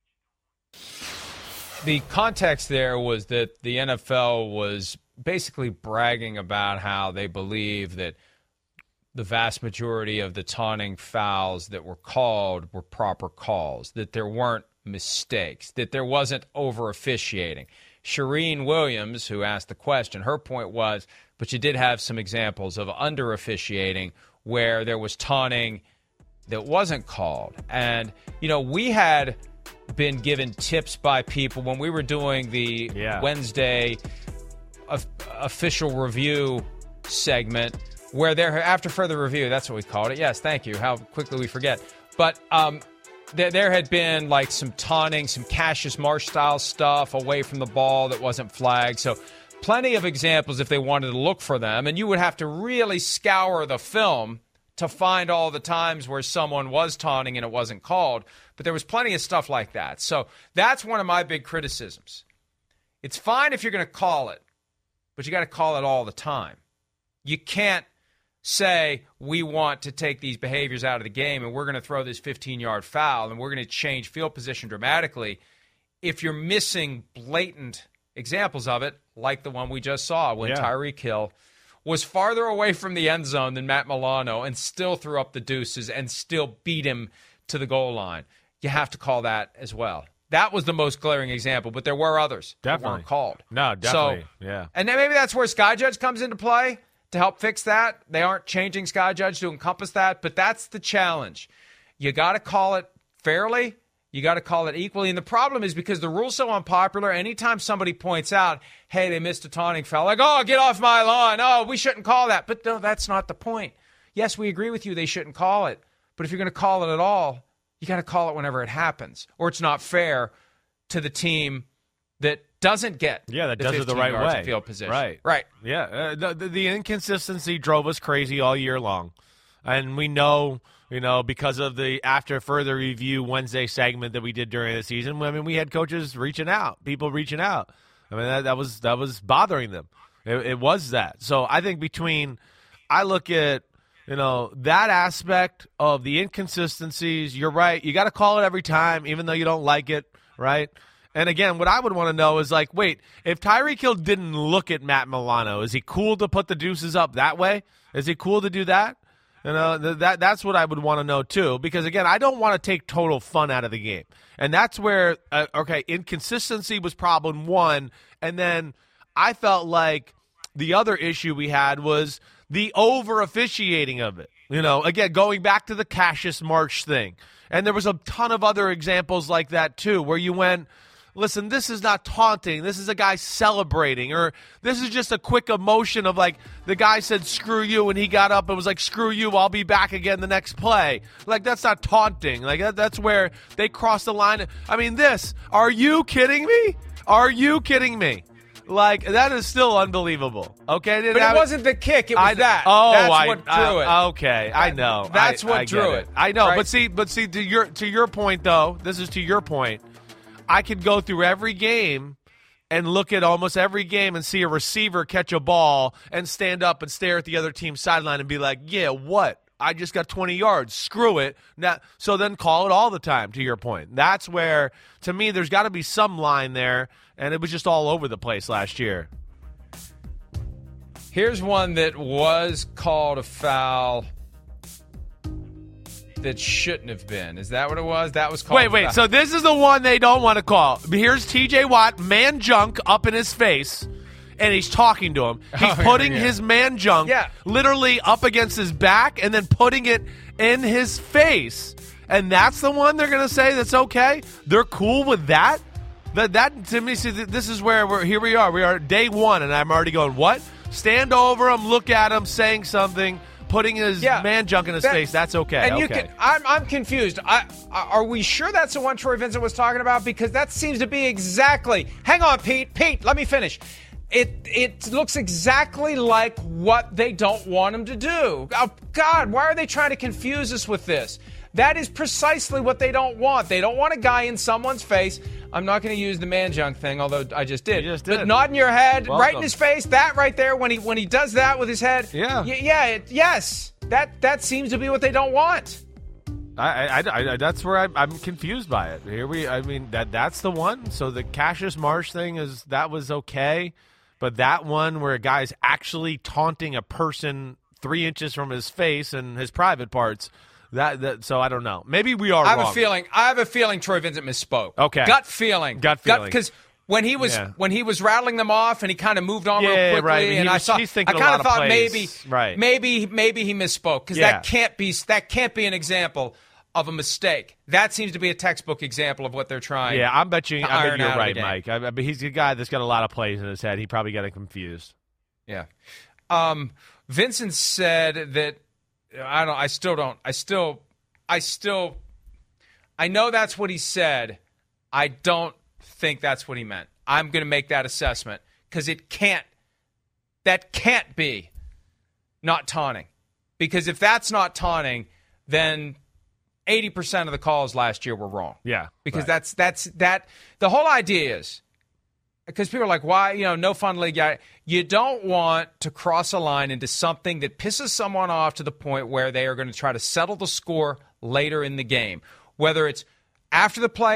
The context there was that the N F L was basically bragging about how they believe that the vast majority of the taunting fouls that were called were proper calls, that there weren't mistakes, that there wasn't over-officiating. Shireen Williams, who asked the question, her point was, but you did have some examples of under-officiating where there was taunting that wasn't called. And, you know, we had been given tips by people when we were doing the yeah. Wednesday of, official review segment where there, after further review, that's what we called it. Yes, thank you. How quickly we forget. But um, there, there had been like some taunting, some Cassius Marsh-style stuff away from the ball that wasn't flagged. So plenty of examples if they wanted to look for them. And you would have to really scour the film to find all the times where someone was taunting and it wasn't called. But there was plenty of stuff like that. So that's one of my big criticisms. It's fine if you're going to call it, but you got to call it all the time. You can't say we want to take these behaviors out of the game and we're going to throw this fifteen-yard foul and we're going to change field position dramatically if you're missing blatant examples of it, like the one we just saw when Yeah. Tyreek Hill was farther away from the end zone than Matt Milano and still threw up the deuces and still beat him to the goal line. You have to call that as well. That was the most glaring example, but there were others Definitely. that weren't called. No, definitely. So, yeah. and then maybe that's where Sky Judge comes into play to help fix that. They aren't changing Sky Judge to encompass that, but that's the challenge. You got to call it fairly. You got to call it equally. And the problem is because the rule's so unpopular, anytime somebody points out, hey, they missed a taunting foul, like, oh, get off my lawn. Oh, we shouldn't call that. But no, that's not the point. Yes, we agree with you. They shouldn't call it. But if you're going to call it at all, you got to call it whenever it happens, or it's not fair to the team that doesn't get Yeah, that the does it the fifteen right yards way. of field position. Right. Right. Yeah. Uh, the, the, the inconsistency drove us crazy all year long. And we know, you know, because of the after further review Wednesday segment that we did during the season, I mean, we had coaches reaching out, people reaching out. I mean, that, that was that was bothering them. It, it was that. So I think between, I look at, you know, that aspect of the inconsistencies, you're right. You got to call it every time, even though you don't like it, right? And again, what I would want to know is like, wait, if Tyreek Hill didn't look at Matt Milano, is he cool to put the deuces up that way? Is he cool to do that? You know, th- that that's what I would want to know too, because again, I don't want to take total fun out of the game, and that's where uh, okay, inconsistency was problem one, and then I felt like the other issue we had was the over officiating of it. You know, again, going back to the Cassius Marsh thing, and there was a ton of other examples like that too, where you went, listen, this is not taunting. This is a guy celebrating. Or this is just a quick emotion of like the guy said, screw you, and he got up and was like, screw you, I'll be back again the next play. Like, that's not taunting. Like, that, that's where they cross the line. I mean, this, are you kidding me? Are you kidding me? Like, that is still unbelievable. Okay? But that, it wasn't the kick. It was I, that. Oh, That's I, what drew I, it. Okay, I know. That's I, what I drew it. it. I know, right? but see, but see, to your to your point though, this is to your point. I could go through every game and look at almost every game and see a receiver catch a ball and stand up and stare at the other team's sideline and be like, "Yeah, what? I just got twenty yards. Screw it." Now, so then call it all the time. To your point, that's where to me there's got to be some line there, and it was just all over the place last year. Here's one that was called a foul that shouldn't have been. Is that what it was? That was called Wait, a wait. foul. So this is the one they don't want to call. Here's T J Watt, man junk up in his face, and he's talking to him. He's Oh, putting yeah. his man junk Yeah. literally up against his back and then putting it in his face. And that's the one they're going to say that's okay? They're cool with that? That, that to me, see, this is where we're, here we are. We are at day one, and I'm already going, what? Stand over him, look at him, saying something, putting his Yeah. man junk in his That- face. That's okay. And okay. you can. I'm. I'm confused. I, are we sure that's the one Troy Vincent was talking about? Because that seems to be exactly. Hang on, Pete. Pete, let me finish. It it looks exactly like what they don't want him to do. Oh God, why are they trying to confuse us with this? That is precisely what they don't want. They don't want a guy in someone's face. I'm not going to use the man junk thing, although I just did. You just But did. not in your head, Welcome. right in his face. That right there, when he when he does that with his head. Yeah. Y- yeah. It, yes. That that seems to be what they don't want. I, I, I, I that's where I'm, I'm confused by it. Here we, I mean that that's the one. So the Cassius Marsh thing is that was okay, but that one where a guy's actually taunting a person three inches from his face and his private parts. That, that so I don't know. Maybe we are I have wrong. a feeling. I have a feeling Troy Vincent misspoke. Okay. Gut feeling. Gut feeling. Because when he was Yeah. when he was rattling them off and he kind of moved on Yeah, real quickly, right. He and I was- saw, he's thinking I a kind lot of of thought plays. maybe, Right. maybe, maybe he misspoke because Yeah. that can't be that can't be an example of a mistake. That seems to be a textbook example of what they're trying. Yeah, I'm bet you. to I bet iron you're out of right, the game. Mike. I, I bet he's a guy that's got a lot of plays in his head. He probably got it confused. Yeah. Um, Vincent said that I don't. I still don't. I still. I still. I know that's what he said. I don't think that's what he meant. I'm going to make that assessment because it can't. That can't be not taunting, because if that's not taunting, then eighty percent of the calls last year were wrong. Yeah, because right. that's that's that. The whole idea is. Because people are like, why, you know, no fun league guy. You don't want to cross a line into something that pisses someone off to the point where they are going to try to settle the score later in the game, whether it's after the play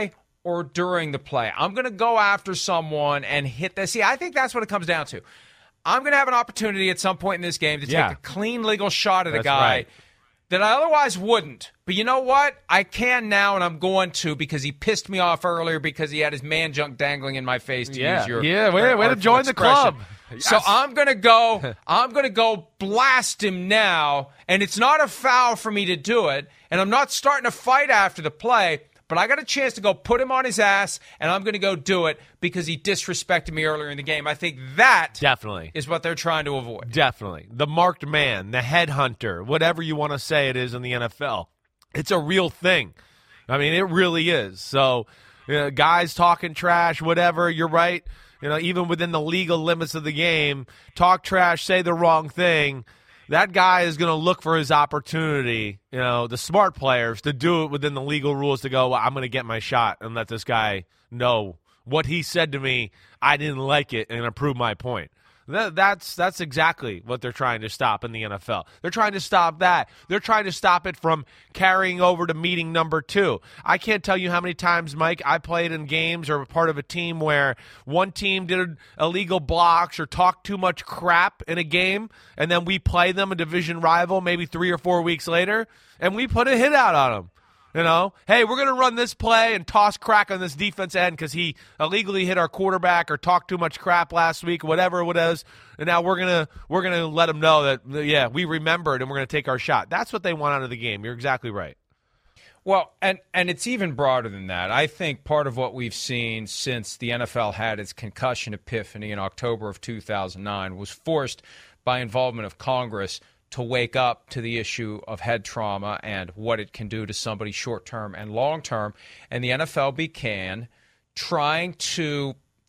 or during the play. I'm going to go after someone and hit this. See, I think that's what it comes down to. I'm going to have an opportunity at some point in this game to Yeah. take a clean legal shot at a That's guy right. that I otherwise wouldn't. But you know what? I can now, and I'm going to because he pissed me off earlier because he had his man junk dangling in my face, to Yeah. use your Yeah, way- your way to artful join the expression. club. So Yes. I'm going to go I'm going to go blast him now, and it's not a foul for me to do it, and I'm not starting a fight after the play. But I got a chance to go put him on his ass, and I'm going to go do it because he disrespected me earlier in the game. I think that Definitely. is what they're trying to avoid. Definitely. The marked man, the headhunter, whatever you want to say it is in the N F L. It's a real thing. I mean, it really is. So, you know, guys talking trash, whatever, you're right. You know, even within the legal limits of the game, talk trash, say the wrong thing. That guy is going to look for his opportunity, you know, the smart players, to do it within the legal rules to go, well, I'm going to get my shot and let this guy know what he said to me. I didn't like it and prove my point. That, that's that's exactly what they're trying to stop in the N F L. They're trying to stop that. They're trying to stop it from carrying over to meeting number two. I can't tell you how many times, Mike, I played in games or part of a team where one team did illegal blocks or talked too much crap in a game, and then we play them, a division rival, maybe three or four weeks later, and we put a hit out on them. You know, hey, we're going to run this play and toss crack on this defense end because he illegally hit our quarterback or talked too much crap last week, whatever it was. And now we're gonna we're gonna let them know that yeah, we remembered and we're going to take our shot. That's what they want out of the game. You're exactly right. Well, and, and it's even broader than that. I think part of what we've seen since the N F L had its concussion epiphany in October of two thousand nine was forced by involvement of Congress to wake up to the issue of head trauma and what it can do to somebody short-term and long-term. And the N F L began trying to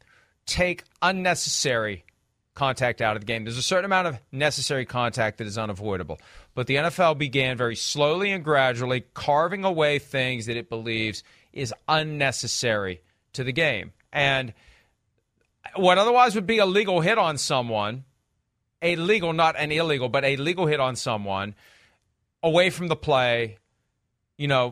take unnecessary contact out of the game. There's a certain amount of necessary contact that is unavoidable. But the N F L began very slowly and gradually carving away things that it believes is unnecessary to the game. And what otherwise would be a legal hit on someone, a legal, not an illegal, but a legal hit on someone away from the play, you know,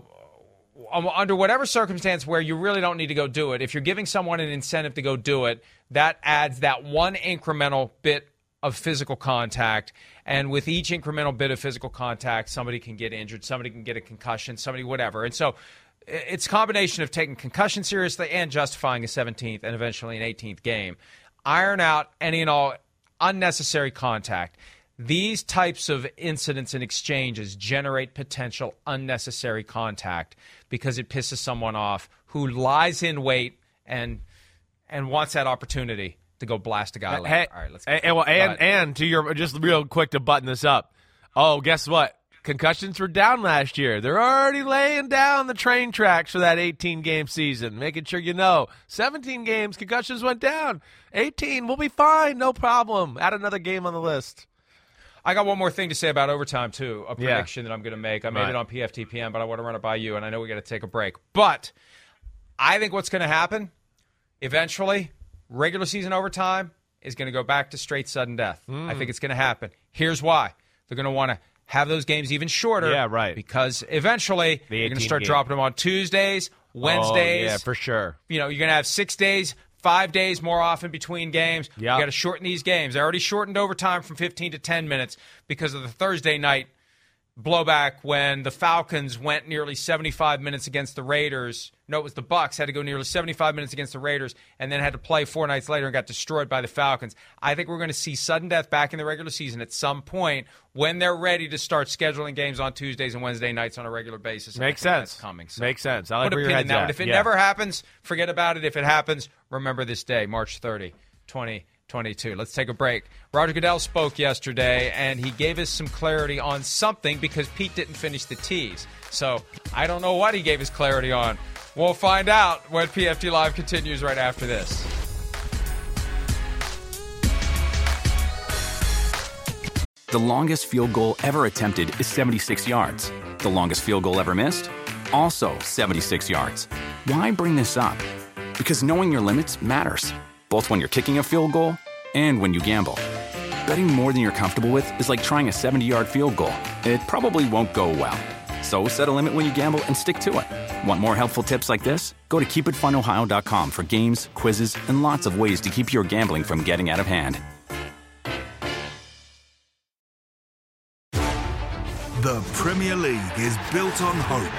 under whatever circumstance where you really don't need to go do it. If you're giving someone an incentive to go do it, that adds that one incremental bit of physical contact. And with each incremental bit of physical contact, somebody can get injured, somebody can get a concussion, somebody whatever. And so it's a combination of taking concussion seriously and justifying a seventeenth and eventually an eighteenth game. Iron out any and all unnecessary contact. These types of incidents and exchanges generate potential unnecessary contact because it pisses someone off who lies in wait and and wants that opportunity to go blast a guy. Like, Hey, all right, let's and, go. and, and, But- and to your, just real quick to button this up. Oh, guess what? Concussions were down last year. They're already laying down the train tracks for that eighteen-game season, making sure you know. seventeen games, concussions went down. eighteen, we'll be fine, no problem. Add another game on the list. I got one more thing to say about overtime, too, a Yeah. prediction that I'm going to make. I made Right. it on P F T P M, but I want to run it by you, and I know we got to take a break. But I think what's going to happen eventually, regular season overtime is going to go back to straight sudden death. Mm. I think it's going to happen. Here's why. They're going to want to have those games even shorter. Yeah, right. Because eventually The you're going to eighteen start game. dropping them on Tuesdays, Wednesdays. Oh, yeah, for sure. You know, you're going to have six days, five days more often between games. Yeah. You got to shorten these games. They already shortened overtime from fifteen to ten minutes because of the Thursday night blowback when the Falcons went nearly seventy-five minutes against the Raiders. No, it was the Bucs had to go nearly seventy-five minutes against the Raiders and then had to play four nights later and got destroyed by the Falcons. I think we're going to see sudden death back in the regular season at some point when they're ready to start scheduling games on Tuesdays and Wednesday nights on a regular basis. Makes I think sense. That's coming. So Makes sense. I like put a where your pin in head's that one. at. If it Yeah. never happens, forget about it. If it happens, remember this day, March thirtieth, twenty twenty-two. Let's take a break. Roger Goodell spoke yesterday, and he gave us some clarity on something because Pete didn't finish the tease. So I don't know what he gave us clarity on. We'll find out when P F T Live continues right after this. The longest field goal ever attempted is seventy-six yards. The longest field goal ever missed? Also seventy-six yards. Why bring this up? Because knowing your limits matters, both when you're kicking a field goal and when you gamble. Betting more than you're comfortable with is like trying a seventy-yard field goal. It probably won't go well. So set a limit when you gamble and stick to it. Want more helpful tips like this? Go to keep it fun ohio dot com for games, quizzes, and lots of ways to keep your gambling from getting out of hand. The Premier League is built on hope.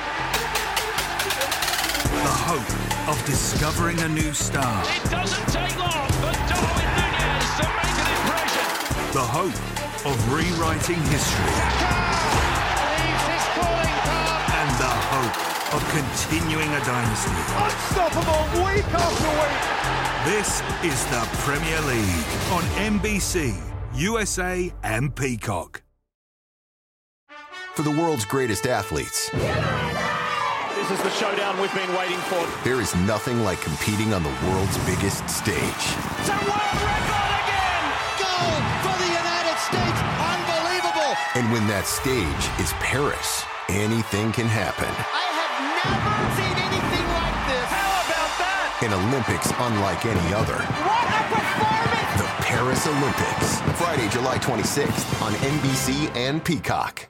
The hope of discovering a new star. It doesn't take long for Darwin Núñez to make an impression. The hope of rewriting history. And the hope of continuing a dynasty. Unstoppable week after week. This is the Premier League on N B C, U S A and Peacock. For the world's greatest athletes, this is the showdown we've been waiting for. There is nothing like competing on the world's biggest stage. It's a world record again! Goal for the United States! Unbelievable! And when that stage is Paris, anything can happen. I have never seen anything like this! How about that? An Olympics unlike any other. What a performance! The Paris Olympics. Friday, July twenty-sixth on N B C and Peacock.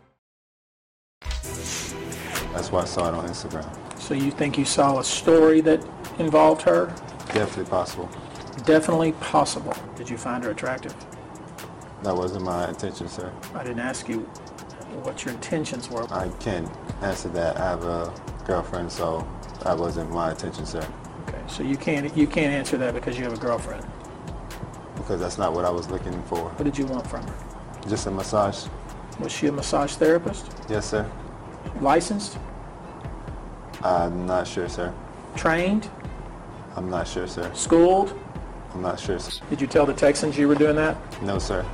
That's why I saw it on Instagram. So you think you saw a story that involved her? Definitely possible. Definitely possible. Did you find her attractive? That wasn't my intention, sir. I didn't ask you what your intentions were. I can't answer that. I have a girlfriend, so that wasn't my intention, sir. Okay, so you can't you can't answer that because you have a girlfriend. Because that's not what I was looking for. What did you want from her? Just a massage. Was she a massage therapist? Yes, sir. Licensed? I'm not sure, sir. Trained? I'm not sure, sir. Schooled? I'm not sure, sir. Did you tell the Texans you were doing that? No, sir.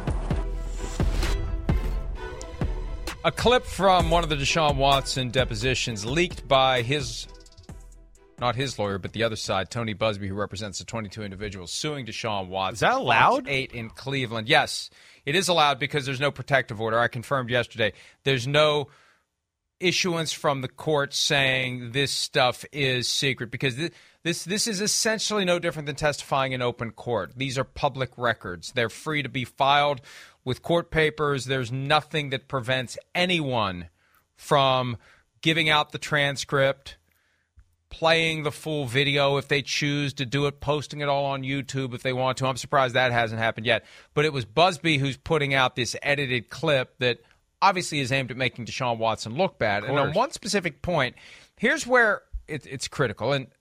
A clip from one of the Deshaun Watson depositions leaked by his, not his lawyer, but the other side, Tony Busby, who represents the twenty-two individuals suing Deshaun Watson. Is that allowed? Fox eight in Cleveland. Yes, it is allowed because there's no protective order. I confirmed yesterday. There's no issuance from the court saying this stuff is secret because th- this this is essentially no different than testifying in open court. These are public records. They're free to be filed with court papers. There's nothing that prevents anyone from giving out the transcript, playing the full video if they choose to do it, posting it all on YouTube if they want to. I'm surprised that hasn't happened yet. But it was Busby who's putting out this edited clip that obviously is aimed at making Deshaun Watson look bad. And on one specific point, here's where it, it's critical. And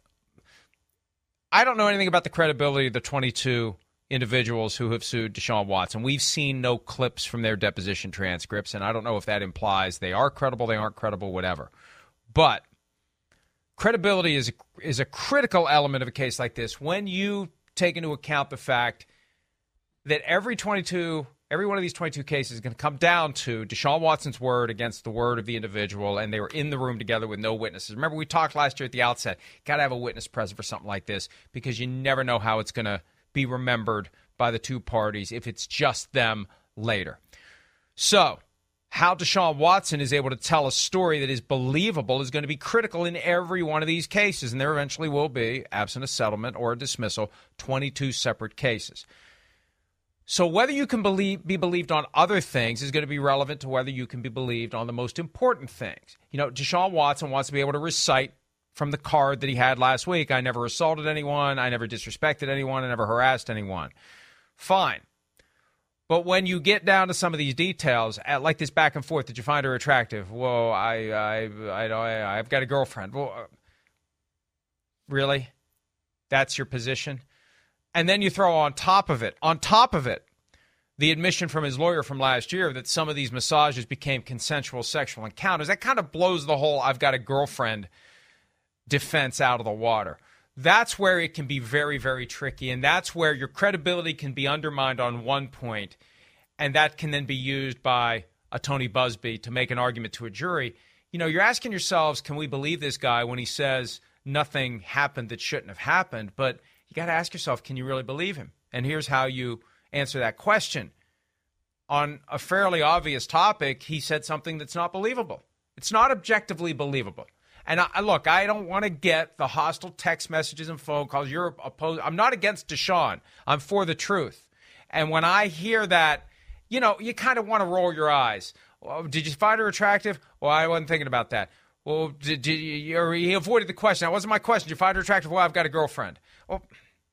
I don't know anything about the credibility of the twenty-two individuals who have sued Deshaun Watson. We've seen no clips from their deposition transcripts, and I don't know if that implies they are credible, they aren't credible, whatever. But credibility is a, is a critical element of a case like this when you take into account the fact that every twenty-two Every one of these twenty-two cases is going to come down to Deshaun Watson's word against the word of the individual, and they were in the room together with no witnesses. Remember, we talked last year at the outset, got to have a witness present for something like this because you never know how it's going to be remembered by the two parties if it's just them later. So, how Deshaun Watson is able to tell a story that is believable is going to be critical in every one of these cases, and there eventually will be, absent a settlement or a dismissal, twenty-two separate cases. So whether you can believe, be believed on other things is going to be relevant to whether you can be believed on the most important things. You know, Deshaun Watson wants to be able to recite from the card that he had last week, I never assaulted anyone, I never disrespected anyone, I never harassed anyone. Fine. But when you get down to some of these details, like this back and forth, did you find her attractive? Well, I, I, I, I I've got a girlfriend. Well, uh, really? That's your position? And then you throw on top of it, on top of it, the admission from his lawyer from last year that some of these massages became consensual sexual encounters. That kind of blows the whole I've got a girlfriend defense out of the water. That's where it can be very, very tricky, and that's where your credibility can be undermined on one point, and that can then be used by a Tony Busby to make an argument to a jury. You know, you're asking yourselves, can we believe this guy when he says nothing happened that shouldn't have happened? But you got to ask yourself, can you really believe him? And here's how you answer that question. On a fairly obvious topic, he said something that's not believable. It's not objectively believable. And I, look, I don't want to get the hostile text messages and phone calls. You're opposed. I'm not against Deshaun. I'm for the truth. And when I hear that, you know, you kind of want to roll your eyes. Well, did you find her attractive? Well, I wasn't thinking about that. Well, did, did you, or he avoided the question. That wasn't my question. Did you find her attractive? Well, I've got a girlfriend. Well,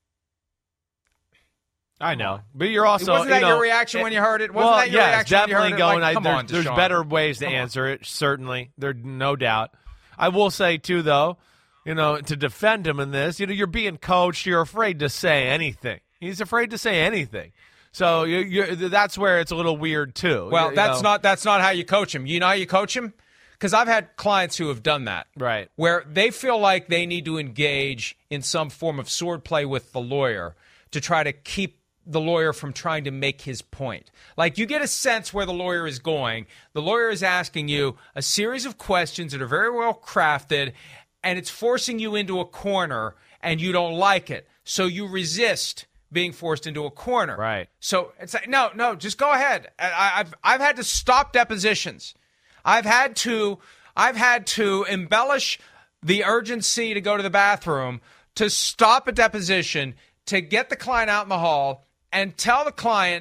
I know, but you're also wasn't that you know, your reaction it, when you heard it? Wasn't well, that your yes, reaction when you heard definitely it? going. Like, I, come there's on, there's Deshaun. better ways to Come on. answer it. Certainly, there's no doubt. I will say too, though, you know, to defend him in this, you know, you're being coached. You're afraid to say anything. He's afraid to say anything. So you you're, that's where it's a little weird too. Well, you, that's you know. not that's not how you coach him. You know how you coach him? Because I've had clients who have done that. Right. Where they feel like they need to engage in some form of swordplay with the lawyer to try to keep the lawyer from trying to make his point. Like, you get a sense where the lawyer is going. The lawyer is asking you a series of questions that are very well crafted, and it's forcing you into a corner, and you don't like it. So you resist being forced into a corner. Right. So it's like, no, no, just go ahead. I, I've I've had to stop depositions. I've had to I've had to embellish the urgency to go to the bathroom, to stop a deposition, to get the client out in the hall and tell the client,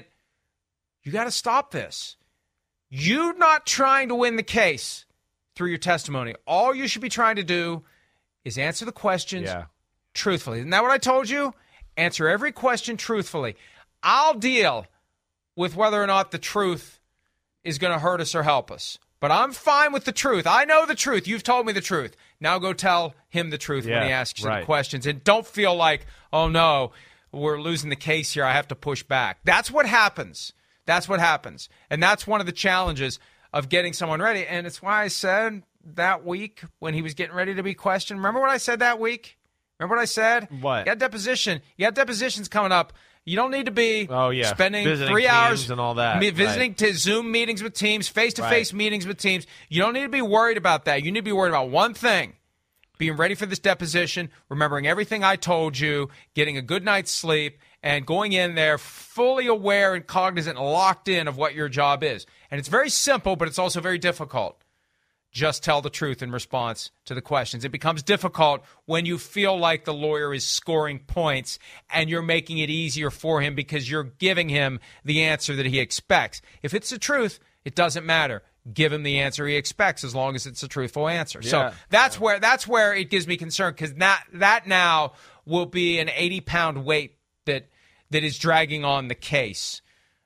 you got to stop this. You're not trying to win the case through your testimony. All you should be trying to do is answer the questions yeah. truthfully. Isn't that what I told you? Answer every question truthfully. I'll deal with whether or not the truth is going to hurt us or help us. But I'm fine with the truth. I know the truth. You've told me the truth. Now go tell him the truth yeah, when he asks you right. the questions. And don't feel like, oh, no, we're losing the case here. I have to push back. That's what happens. That's what happens. And that's one of the challenges of getting someone ready. And it's why I said that week when he was getting ready to be questioned. Remember what I said that week? Remember what I said? What? You got deposition. You got depositions coming up. You don't need to be oh, yeah. spending visiting three teams hours and all that. me- visiting right. to Zoom meetings with teams, face-to-face Right. meetings with teams. You don't need to be worried about that. You need to be worried about one thing. Being ready for this deposition, remembering everything I told you, getting a good night's sleep, and going in there fully aware and cognizant and locked in of what your job is. And it's very simple, but it's also very difficult. Just tell the truth in response to the questions. It becomes difficult when you feel like the lawyer is scoring points and you're making it easier for him because you're giving him the answer that he expects. If it's the truth, it doesn't matter. Give him the answer he expects as long as it's a truthful answer. Yeah. So that's where that's where it gives me concern, because that that now will be an eighty pound weight that that is dragging on the case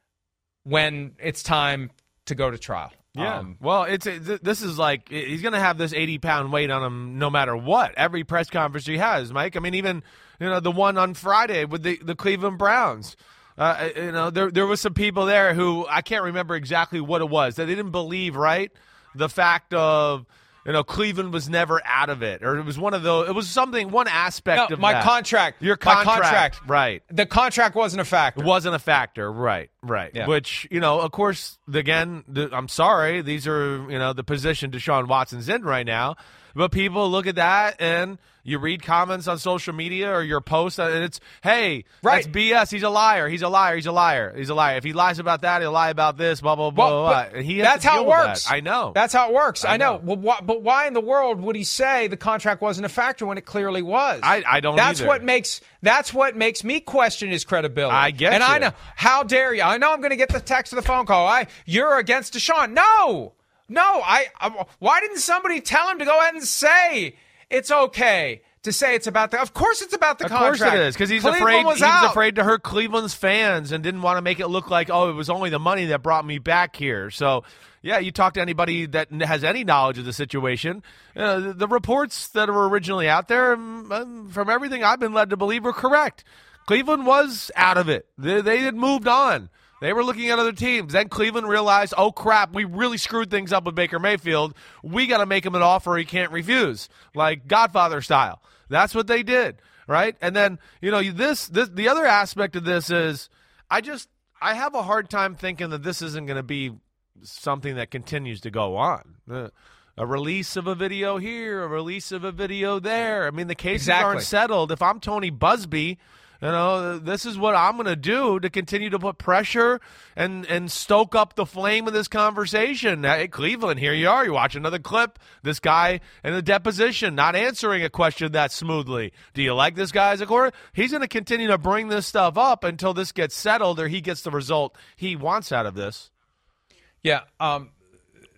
when it's time to go to trial. Yeah. Um, well, it's it, this is like he's going to have this eighty pound weight on him no matter what. Every press conference he has, Mike. I mean, even you know the one on Friday with the, the Cleveland Browns. Uh, you know, there there was some people there who I can't remember exactly what it was that they didn't believe. Right, the fact of you know Cleveland was never out of it, or it was one of those. It was something, one aspect no, of my that. contract. Your my contract, contract, right? The contract wasn't a factor. It wasn't a factor, right? Right. Yeah. Which you know, of course, again, the, I'm sorry, these are you know the position Deshaun Watson's in right now. But people look at that and you read comments on social media or your posts and it's, hey, right. that's B S. He's a liar. He's a liar. He's a liar. He's a liar. If he lies about that, he'll lie about this, blah, blah, blah, well, blah. And he has that's to deal how it with works. That. I know. That's how it works. I, I know. know. Well, wh- but why in the world would he say the contract wasn't a factor when it clearly was? I, I don't that's either. what makes That's what makes me question his credibility. I get And you. I know. How dare you? I know I'm going to get the text or the phone call. I, you're against Deshaun. No. No. I, I. Why didn't somebody tell him to go ahead and say it's okay to say it's about the. Of course, it's about the of contract. Of course it is, because he's Cleveland afraid. Was he was out. afraid to hurt Cleveland's fans and didn't want to make it look like, oh, it was only the money that brought me back here. So, yeah, you talk to anybody that has any knowledge of the situation. Uh, the, the reports that were originally out there, um, from everything I've been led to believe, were correct. Cleveland was out of it. They, they had moved on. They were looking at other teams. Then Cleveland realized, oh, crap, we really screwed things up with Baker Mayfield. We got to make him an offer he can't refuse, like Godfather style. That's what they did, right? And then, you know, this, this the other aspect of this is I just I have a hard time thinking that this isn't going to be something that continues to go on. Uh, a release of a video here, a release of a video there. I mean, the cases exactly. aren't settled. If I'm Tony Busby, you know, this is what I'm going to do to continue to put pressure and, and stoke up the flame of this conversation. Hey, Cleveland, here you are. You watch another clip. This guy in a deposition not answering a question that smoothly. Do you like this guy as a quarterback? He's going to continue to bring this stuff up until this gets settled or he gets the result he wants out of this. Yeah, um,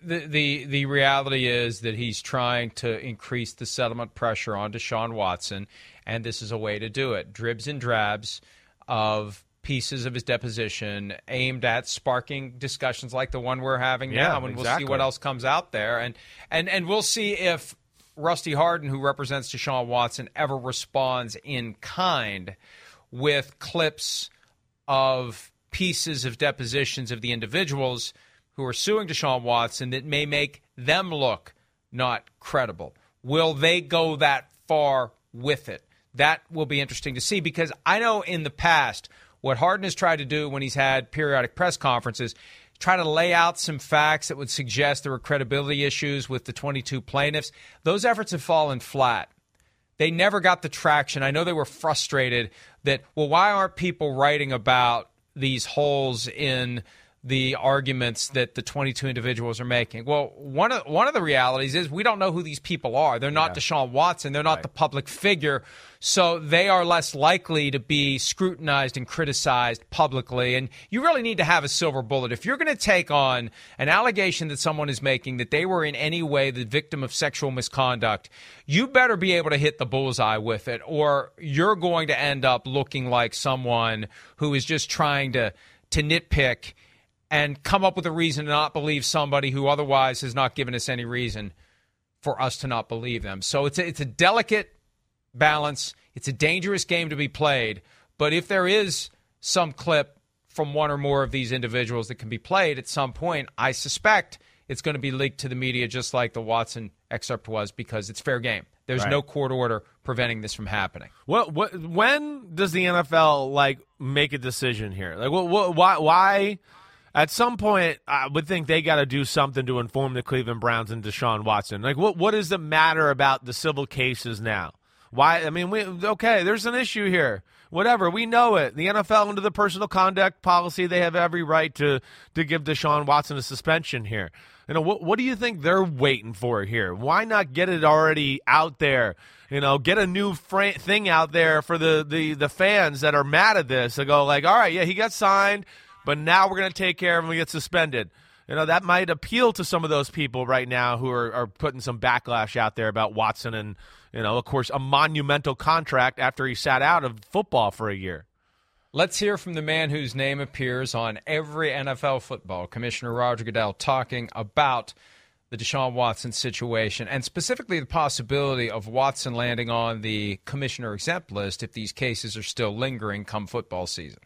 the, the the reality is that he's trying to increase the settlement pressure on Deshaun Watson, and this is a way to do it. Dribs and drabs of pieces of his deposition aimed at sparking discussions like the one we're having yeah, now, and exactly. we'll see what else comes out there. And, and, and we'll see if Rusty Hardin, who represents Deshaun Watson, ever responds in kind with clips of pieces of depositions of the individuals who are suing Deshaun Watson that may make them look not credible. Will they go that far with it? That will be interesting to see, because I know in the past what Hardin has tried to do when he's had periodic press conferences, try to lay out some facts that would suggest there were credibility issues with the twenty-two plaintiffs. Those efforts have fallen flat. They never got the traction. I know they were frustrated that, well, why aren't people writing about these holes in the arguments that the twenty-two individuals are making? Well, one of one of the realities is we don't know who these people are. They're not yeah. Deshaun Watson. They're not right. the public figure. So they are less likely to be scrutinized and criticized publicly. And you really need to have a silver bullet. If you're going to take on an allegation that someone is making that they were in any way the victim of sexual misconduct, you better be able to hit the bullseye with it, or you're going to end up looking like someone who is just trying to, to nitpick and come up with a reason to not believe somebody who otherwise has not given us any reason for us to not believe them. So it's a, it's a delicate balance. It's a dangerous game to be played. But if there is some clip from one or more of these individuals that can be played at some point, I suspect it's going to be leaked to the media just like the Watson excerpt was, because it's fair game. There's right. no court order preventing this from happening. What, what, when does the N F L like make a decision here? Like, what, what, why, why? At some point, I would think they got to do something to inform the Cleveland Browns and Deshaun Watson. Like, what, what does it matter about the civil cases now? Why? I mean, we okay, there's an issue here. Whatever, we know it. The N F L, under the personal conduct policy, they have every right to to give Deshaun Watson a suspension here. You know, what what do you think they're waiting for here? Why not get it already out there? You know, get a new fra- thing out there for the, the, the fans that are mad at this. They go like, all right, yeah, he got signed, but now we're going to take care of him and get suspended. You know, that might appeal to some of those people right now who are, are putting some backlash out there about Watson and, you know, of course, a monumental contract after he sat out of football for a year. Let's hear from the man whose name appears on every N F L football, Commissioner Roger Goodell, talking about the Deshaun Watson situation and specifically the possibility of Watson landing on the commissioner exempt list if these cases are still lingering come football season.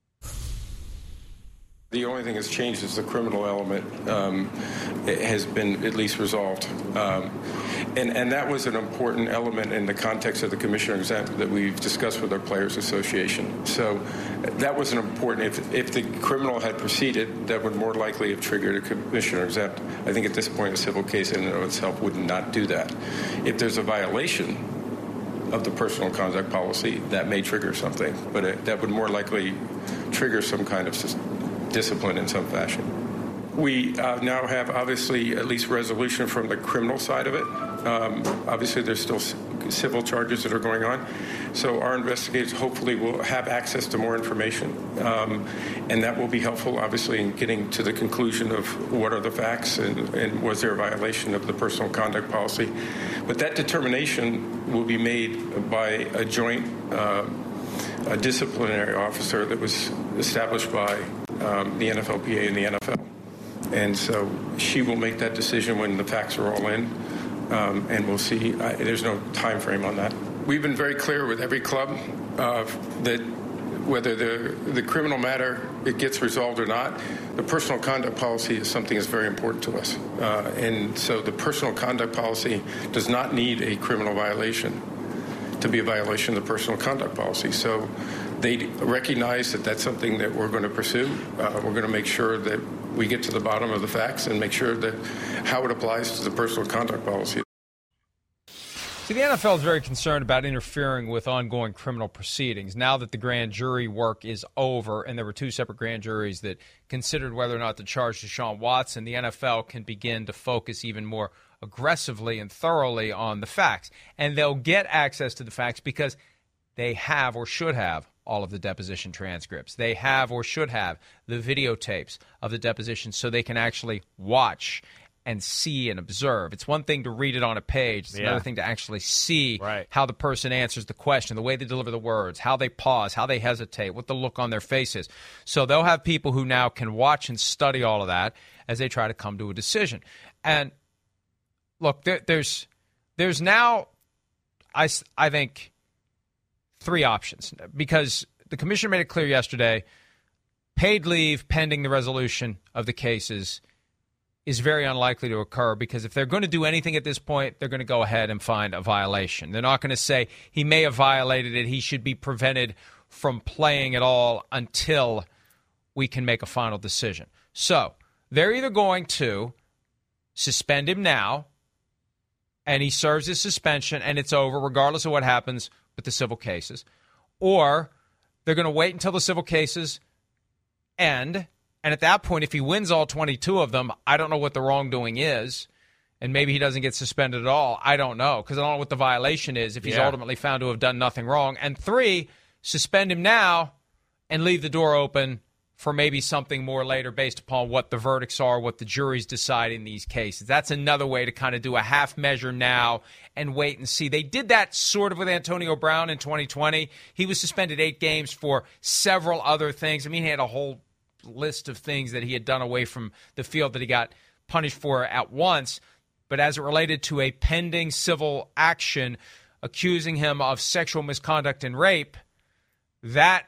The only thing that's changed is the criminal element um, it has been at least resolved. Um, and, and that was an important element in the context of the commissioner exempt that we've discussed with our Players Association. So that was an important, if, if the criminal had proceeded, that would more likely have triggered a commissioner exempt. I think at this point a civil case in and of itself would not do that. If there's a violation of the personal conduct policy, that may trigger something, but it, that would more likely trigger some kind of system. Discipline in some fashion. We uh, now have, obviously, at least resolution from the criminal side of it. Um, obviously, there's still c- civil charges that are going on. So our investigators hopefully will have access to more information. Um, and that will be helpful, obviously, in getting to the conclusion of what are the facts and, and was there a violation of the personal conduct policy. But that determination will be made by a joint uh, a disciplinary officer that was established by Um, the N F L P A and the N F L. And so she will make that decision when the facts are all in, um, and we'll see. I, there's no time frame on that. We've been very clear with every club uh, that whether the, the criminal matter it gets resolved or not, the personal conduct policy is something that's very important to us. Uh, and so the personal conduct policy does not need a criminal violation to be a violation of the personal conduct policy. So they recognize that that's something that we're going to pursue. Uh, we're going to make sure that we get to the bottom of the facts and make sure that how it applies to the personal conduct policy. See, the N F L is very concerned about interfering with ongoing criminal proceedings. Now that the grand jury work is over, and there were two separate grand juries that considered whether or not to charge Deshaun Watson, the N F L can begin to focus even more aggressively and thoroughly on the facts. And they'll get access to the facts because they have or should have all of the deposition transcripts. They have or should have the videotapes of the depositions so they can actually watch and see and observe. It's one thing to read it on a page. It's Yeah. another thing to actually see Right. how the person answers the question, the way they deliver the words, how they pause, how they hesitate, what the look on their face is. So they'll have people who now can watch and study all of that as they try to come to a decision. And look, there, there's there's now, I, s- I think, three options. Because the commissioner made it clear yesterday, paid leave pending the resolution of the cases is very unlikely to occur, because if they're going to do anything at this point, they're going to go ahead and find a violation. They're not going to say he may have violated it, he should be prevented from playing at all until we can make a final decision. So they're either going to suspend him now, and he serves his suspension and it's over regardless of what happens with the civil cases, or they're going to wait until the civil cases end. And at that point, if he wins all twenty-two of them, I don't know what the wrongdoing is. And maybe he doesn't get suspended at all. I don't know, because I don't know what the violation is if he's Yeah. ultimately found to have done nothing wrong. And three, suspend him now and leave the door open for maybe something more later based upon what the verdicts are, what the juries decide in these cases. That's another way to kind of do a half measure now and wait and see. They did that sort of with Antonio Brown in twenty twenty. He was suspended eight games for several other things. I mean, he had a whole list of things that he had done away from the field that he got punished for at once. But as it related to a pending civil action accusing him of sexual misconduct and rape, that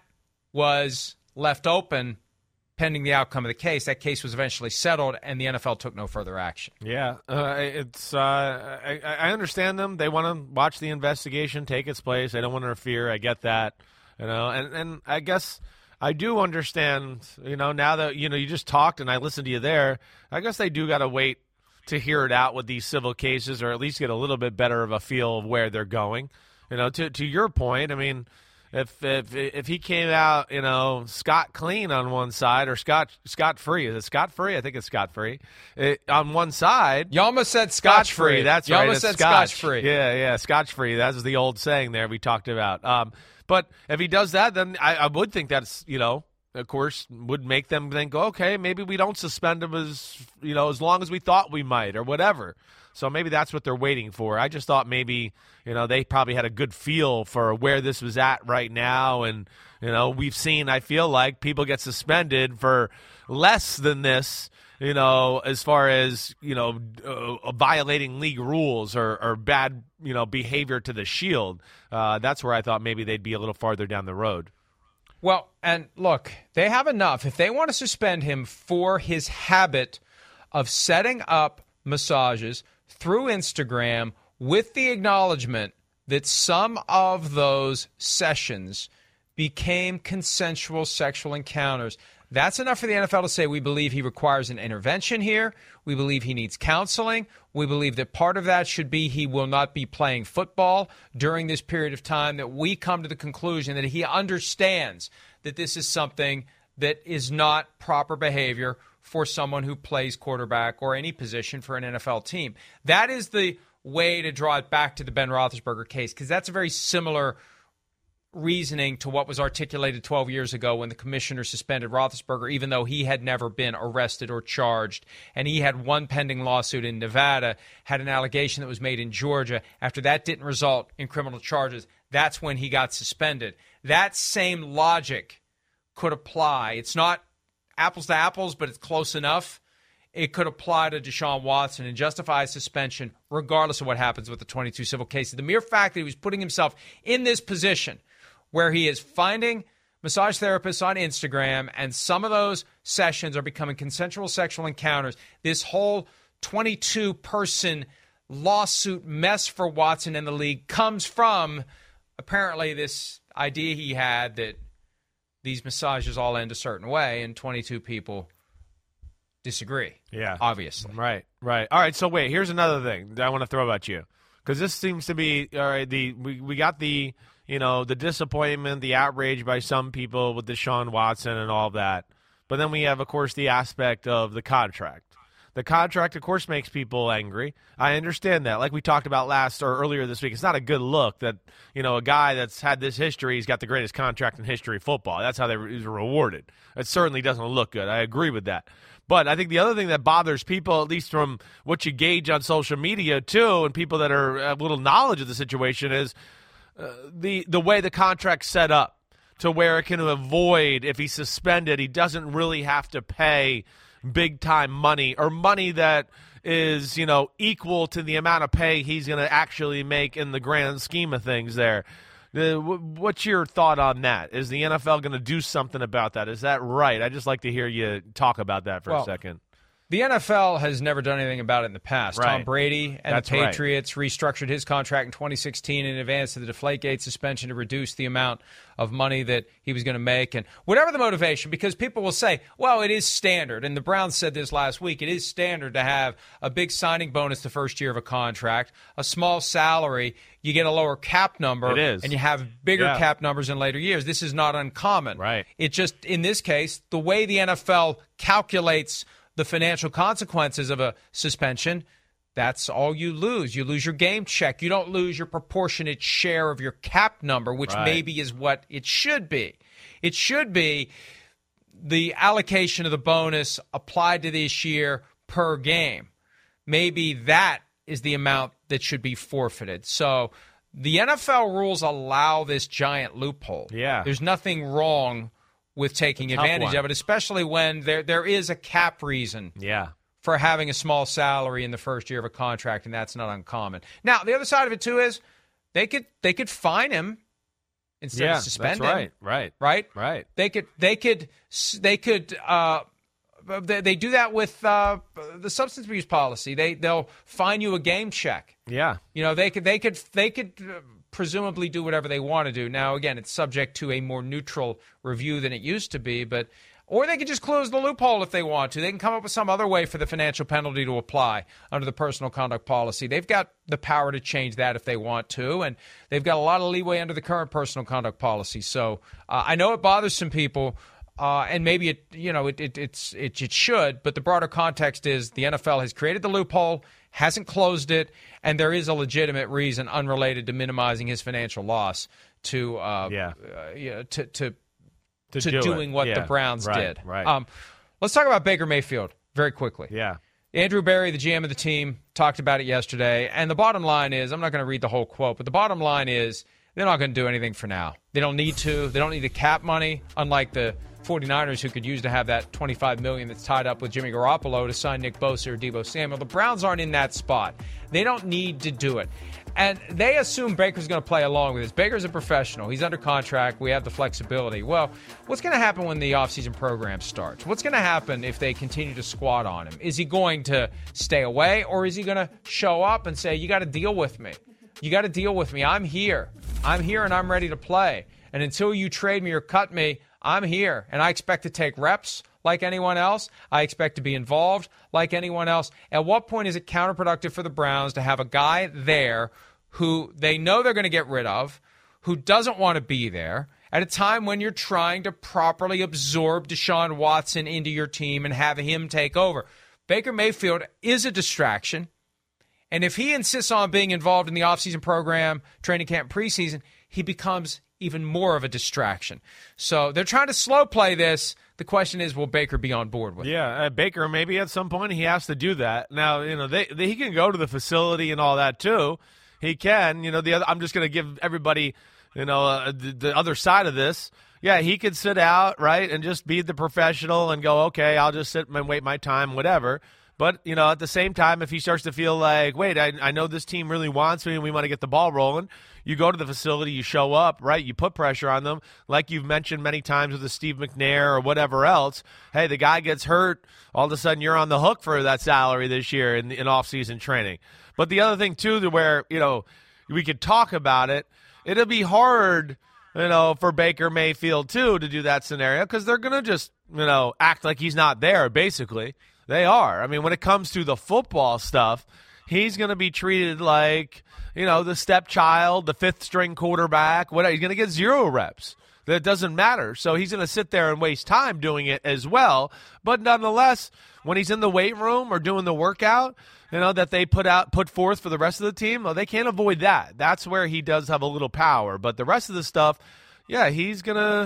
was left open pending the outcome of the case. That case was eventually settled, and the N F L took no further action. Yeah, uh, it's. Uh, I, I understand them. They want to watch the investigation take its place. They don't want to interfere. I get that, you know, and and I guess I do understand. You know, now that you know you just talked and I listened to you there, I guess they do got to wait to hear it out with these civil cases, or at least get a little bit better of a feel of where they're going. You know, to to your point, I mean. If if if he came out, you know, scot clean on one side, or scot scot free, is it scot free? I think it's scot free. On one side, you almost said scotch free. That's you right. almost it's said scotch free. Yeah, yeah, scotch free. That was the old saying there we talked about. Um, but if he does that, then I, I would think that's, you know, of course, would make them think, okay, maybe we don't suspend him as, you know, as long as we thought we might, or whatever. So maybe that's what they're waiting for. I just thought maybe, you know, they probably had a good feel for where this was at right now. And, you know, we've seen, I feel like, people get suspended for less than this, you know, as far as, you know, uh, violating league rules or, or bad, you know, behavior to the Shield. Uh, that's where I thought maybe they'd be a little farther down the road. Well, and look, they have enough. If they want to suspend him for his habit of setting up massages through Instagram with the acknowledgement that some of those sessions became consensual sexual encounters, that's enough for the N F L to say we believe he requires an intervention here. We believe he needs counseling. We believe that part of that should be he will not be playing football during this period of time, that we come to the conclusion that he understands that this is something that is not proper behavior for someone who plays quarterback or any position for an N F L team. That is the way to draw it back to the Ben Roethlisberger case, because that's a very similar reasoning to what was articulated twelve years ago when the commissioner suspended Roethlisberger, even though he had never been arrested or charged. And he had one pending lawsuit in Nevada, had an allegation that was made in Georgia. After that didn't result in criminal charges, that's when he got suspended. That same logic could apply. It's not apples to apples, but it's close enough. It could apply to Deshaun Watson and justify suspension regardless of what happens with the twenty-two civil cases. The mere fact that he was putting himself in this position where he is finding massage therapists on Instagram, and some of those sessions are becoming consensual sexual encounters, this whole twenty-two person lawsuit mess for Watson and the league comes from apparently this idea he had that these massages all end a certain way, and twenty-two people disagree. Yeah. Obviously. Right, right. All right, so wait, here's another thing that I want to throw at you. Because this seems to be, all right, the we, we got the, you know, the disappointment, the outrage by some people with Deshaun Watson and all that. But then we have, of course, the aspect of the contract. The contract, of course, makes people angry. I understand that. Like we talked about last or earlier this week, it's not a good look that, you know, a guy that's had this history, he's got the greatest contract in history of football. That's how they he's rewarded. It certainly doesn't look good. I agree with that. But I think the other thing that bothers people, at least from what you gauge on social media too, and people that are have little knowledge of the situation, is uh, the the way the contract's set up to where it can avoid, if he's suspended, he doesn't really have to pay big-time money or money that is, you know, equal to the amount of pay he's going to actually make in the grand scheme of things there. Uh, what's your thought on that? Is the N F L going to do something about that? Is that right? I'd just like to hear you talk about that for well, a second. The N F L has never done anything about it in the past. Right. Tom Brady and That's the Patriots right. restructured his contract in twenty sixteen in advance of the Deflategate suspension to reduce the amount of money that he was going to make. And whatever the motivation, because people will say, well, it is standard. And the Browns said this last week. It is standard to have a big signing bonus the first year of a contract, a small salary, you get a lower cap number, it is. and you have bigger yeah. cap numbers in later years. This is not uncommon. Right. It just, in this case, the way the N F L calculates the financial consequences of a suspension, that's all you lose. You lose your game check. You don't lose your proportionate share of your cap number, which right. maybe is what it should be. It should be the allocation of the bonus applied to this year per game. Maybe that is the amount that should be forfeited. So the N F L rules allow this giant loophole. Yeah. There's nothing wrong with taking advantage one. of it, especially when there there is a cap reason yeah. for having a small salary in the first year of a contract, and that's not uncommon. Now, the other side of it, too, is they could they could fine him instead yeah, of suspend that's him. right, right, right, right. They could they could they could uh, they, they do that with uh, the substance abuse policy. They they'll fine you a game check. Yeah, you know they could they could they could. Uh, presumably do whatever they want to do. Now, again, it's subject to a more neutral review than it used to be, but or they can just close the loophole if they want to. They can come up with some other way for the financial penalty to apply under the personal conduct policy. They've got the power to change that if they want to, and they've got a lot of leeway under the current personal conduct policy. So uh, I know it bothers some people, uh, and maybe it you know it, it it's it, it should, but the broader context is the N F L has created the loophole, hasn't closed it, and there is a legitimate reason unrelated to minimizing his financial loss to uh, yeah. uh, yeah, to to, to, to do doing it. what yeah. the Browns right. did. Right. Um, let's talk about Baker Mayfield very quickly. Yeah. Andrew Berry, the G M of the team, talked about it yesterday, and the bottom line is, I'm not going to read the whole quote, but the bottom line is they're not going to do anything for now. They don't need to. They don't need the cap money, unlike the 49ers, who could use to have that twenty-five million dollars that's tied up with Jimmy Garoppolo to sign Nick Bosa or Deebo Samuel. The Browns aren't in that spot. They don't need to do it. And they assume Baker's going to play along with this. Baker's a professional. He's under contract. We have the flexibility. Well, what's going to happen when the offseason program starts? What's going to happen if they continue to squat on him? Is he going to stay away, or is he going to show up and say, you got to deal with me? You got to deal with me. I'm here. I'm here, and I'm ready to play. And until you trade me or cut me, I'm here, and I expect to take reps like anyone else. I expect to be involved like anyone else. At what point is it counterproductive for the Browns to have a guy there who they know they're going to get rid of, who doesn't want to be there, at a time when you're trying to properly absorb Deshaun Watson into your team and have him take over? Baker Mayfield is a distraction, and if he insists on being involved in the offseason program, training camp, preseason, he becomes even more of a distraction. So they're trying to slow play this. The question is, will Baker be on board with it? Yeah, uh, Baker, maybe at some point he has to do that. Now, you know, they, they he can go to the facility and all that too. He can. You know, the other, I'm just going to give everybody, you know, uh, the, the other side of this. Yeah, he could sit out, right, and just be the professional and go, okay, I'll just sit and wait my time, whatever. But, you know, at the same time, if he starts to feel like, wait, I, I know this team really wants me and we want to get the ball rolling, you go to the facility, you show up, right? You put pressure on them, like you've mentioned many times with the Steve McNair or whatever else. Hey, the guy gets hurt, all of a sudden you're on the hook for that salary this year in, in off-season training. But the other thing, too, to where, you know, we could talk about it, it'll be hard, you know, for Baker Mayfield, too, to do that scenario because they're going to just, you know, act like he's not there, basically. They are. I mean, when it comes to the football stuff, he's going to be treated like, you know, the stepchild, the fifth-string quarterback. What, he's going to get zero reps. That doesn't matter. So he's going to sit there and waste time doing it as well. But nonetheless, when he's in the weight room or doing the workout, you know, that they put out, put forth for the rest of the team, well, they can't avoid that. That's where he does have a little power. But the rest of the stuff, yeah, he's going to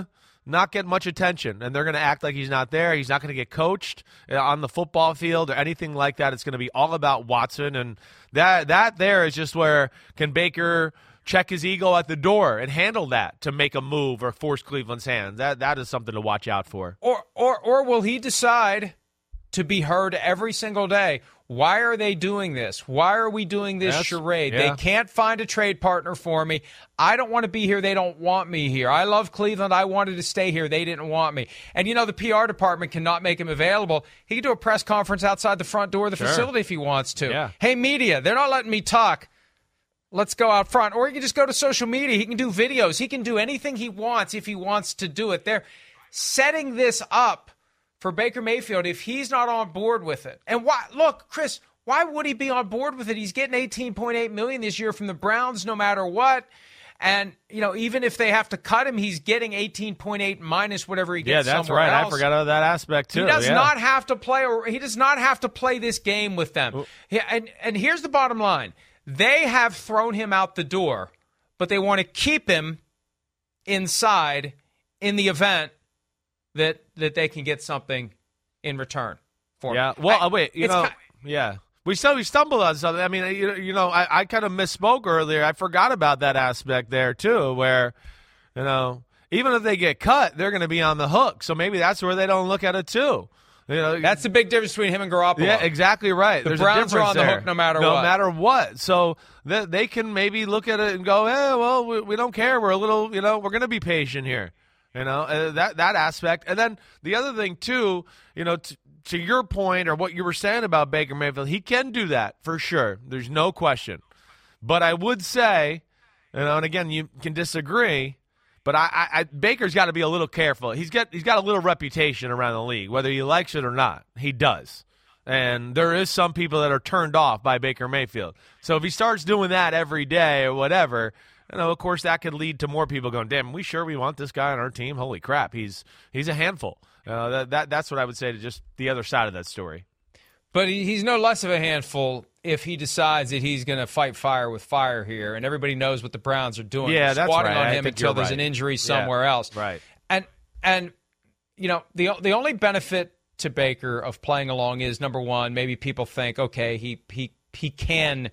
not get much attention, and they're going to act like he's not there. He's not going to get coached on the football field or anything like that. It's going to be all about Watson, and that that there is just where can Baker check his ego at the door and handle that to make a move or force Cleveland's hand. That that is something to watch out for. Or or or will he decide to be heard every single day? Why are they doing this? Why are we doing this That's, charade? yeah. They can't find a trade partner for me. I don't want to be here. They don't want me here. I love Cleveland. I wanted to stay here. They didn't want me. And, you know, the P R department cannot make him available. He can do a press conference outside the front door of the Sure. facility if he wants to. Yeah. Hey, media, they're not letting me talk. Let's go out front. Or he can just go to social media. He can do videos. He can do anything he wants if he wants to do it. They're setting this up for Baker Mayfield if he's not on board with it. And why? Look, Chris, why would he be on board with it? He's getting eighteen point eight million dollars this year from the Browns no matter what. And, you know, even if they have to cut him, he's getting eighteen point eight minus whatever he gets Yeah, that's somewhere right. else. I forgot about that aspect, too. He does yeah. not have to play or he does not have to play this game with them. Yeah, and and here's the bottom line. They have thrown him out the door, but they want to keep him inside in the event that that they can get something in return for him. Yeah. Well, I, uh, wait, you it's know, kind- yeah. We still we stumbled on something. I mean, you, you know, I, I kind of misspoke earlier. I forgot about that aspect there too, where, you know, even if they get cut, they're going to be on the hook. So maybe that's where they don't look at it too. You know, that's the big difference between him and Garoppolo. Yeah, exactly right. The There's Browns a are on the there. hook no matter no what. No matter what. So they, they can maybe look at it and go, "Eh, well, we, we don't care. We're a little, you know, we're going to be patient here." You know, uh, that that aspect. And then the other thing too, you know, t- to your point or what you were saying about Baker Mayfield, he can do that for sure. There's no question. But I would say, you know, and again, you can disagree, but I, I, I Baker's got to be a little careful. He's got he's got a little reputation around the league, whether he likes it or not. He does. And there is some people that are turned off by Baker Mayfield. So if he starts doing that every day or whatever, you know, of course, that could lead to more people going, damn, we sure we want this guy on our team? Holy crap, he's he's a handful. Uh, that, that That's what I would say to just the other side of that story. But he, he's no less of a handful if he decides that he's going to fight fire with fire here, and everybody knows what the Browns are doing. Yeah, They're that's squatting right. on I him think until you're there's right. an injury Yeah, somewhere else. Right. And, and you know, the the only benefit to Baker of playing along is, number one, maybe people think, okay, he he he can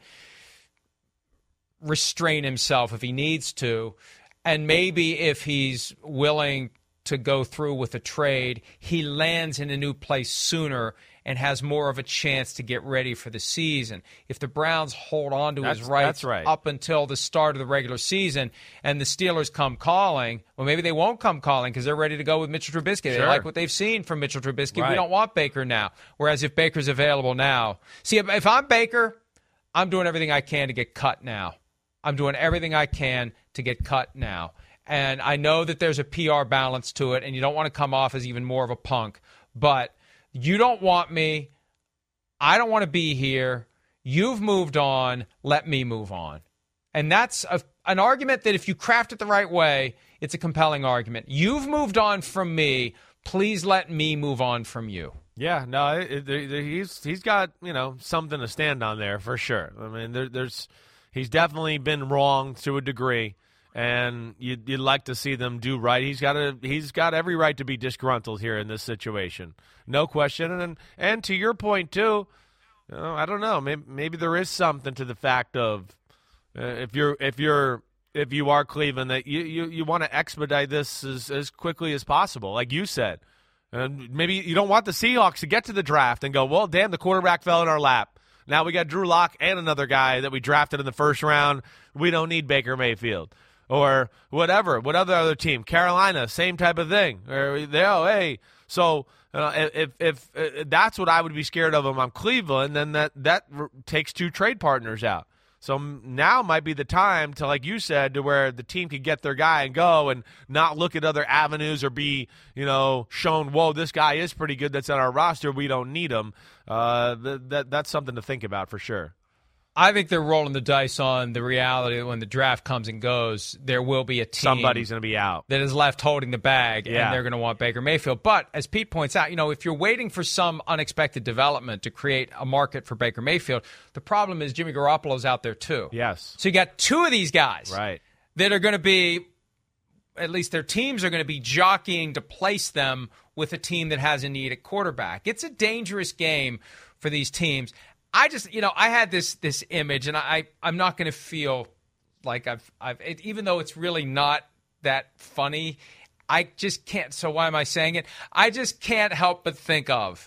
restrain himself if he needs to, and maybe if he's willing to go through with a trade, he lands in a new place sooner and has more of a chance to get ready for the season. If the Browns hold on to That's- his rights that's right. up until the start of the regular season and the Steelers come calling, well, maybe they won't come calling because they're ready to go with Mitchell Trubisky. They Sure. like what they've seen from Mitchell Trubisky. Right. We don't want Baker now. Whereas if Baker's available now, see, if, if I'm Baker, I'm doing everything I can to get cut now. I'm doing everything I can to get cut now. And I know that there's a P R balance to it, and you don't want to come off as even more of a punk. But you don't want me. I don't want to be here. You've moved on. Let me move on. And that's a, an argument that if you craft it the right way, it's a compelling argument. You've moved on from me. Please let me move on from you. Yeah, no, it, it, he's he's got, you know, something to stand on there for sure. I mean, there, there's he's definitely been wrong to a degree, and you'd, you'd like to see them do right. He's got a he's got every right to be disgruntled here in this situation, no question. And and to your point too, you know, I don't know, maybe, maybe there is something to the fact of uh, if you're if you're if you are Cleveland that you you, you want to expedite this as as quickly as possible, like you said. And maybe you don't want the Seahawks to get to the draft and go, well, damn, the quarterback fell in our lap. Now we got Drew Lock and another guy that we drafted in the first round. We don't need Baker Mayfield. Or whatever. What other other team? Carolina, same type of thing. Or they, oh, hey. So uh, if, if if that's what I would be scared of if I'm Cleveland, then that, that r- takes two trade partners out. So now might be the time to, like you said, to where the team could get their guy and go and not look at other avenues or be, you know, shown, whoa, this guy is pretty good that's on our roster. We don't need him. Uh, th- that that's something to think about for sure. I think they're rolling the dice on the reality that when the draft comes and goes, there will be a team Somebody's going to be out that is left holding the bag, Yeah. and they're going to want Baker Mayfield. But as Pete points out, you know, if you're waiting for some unexpected development to create a market for Baker Mayfield, the problem is Jimmy Garoppolo's out there too. Yes. So you got two of these guys right. that are going to be at least their teams are going to be jockeying to place them with a team that has a need at quarterback. It's a dangerous game for these teams. I just, you know, I had this this image, and I, I'm not going to feel like I've, I've it, even though it's really not that funny, I just can't. So why am I saying it? I just can't help but think of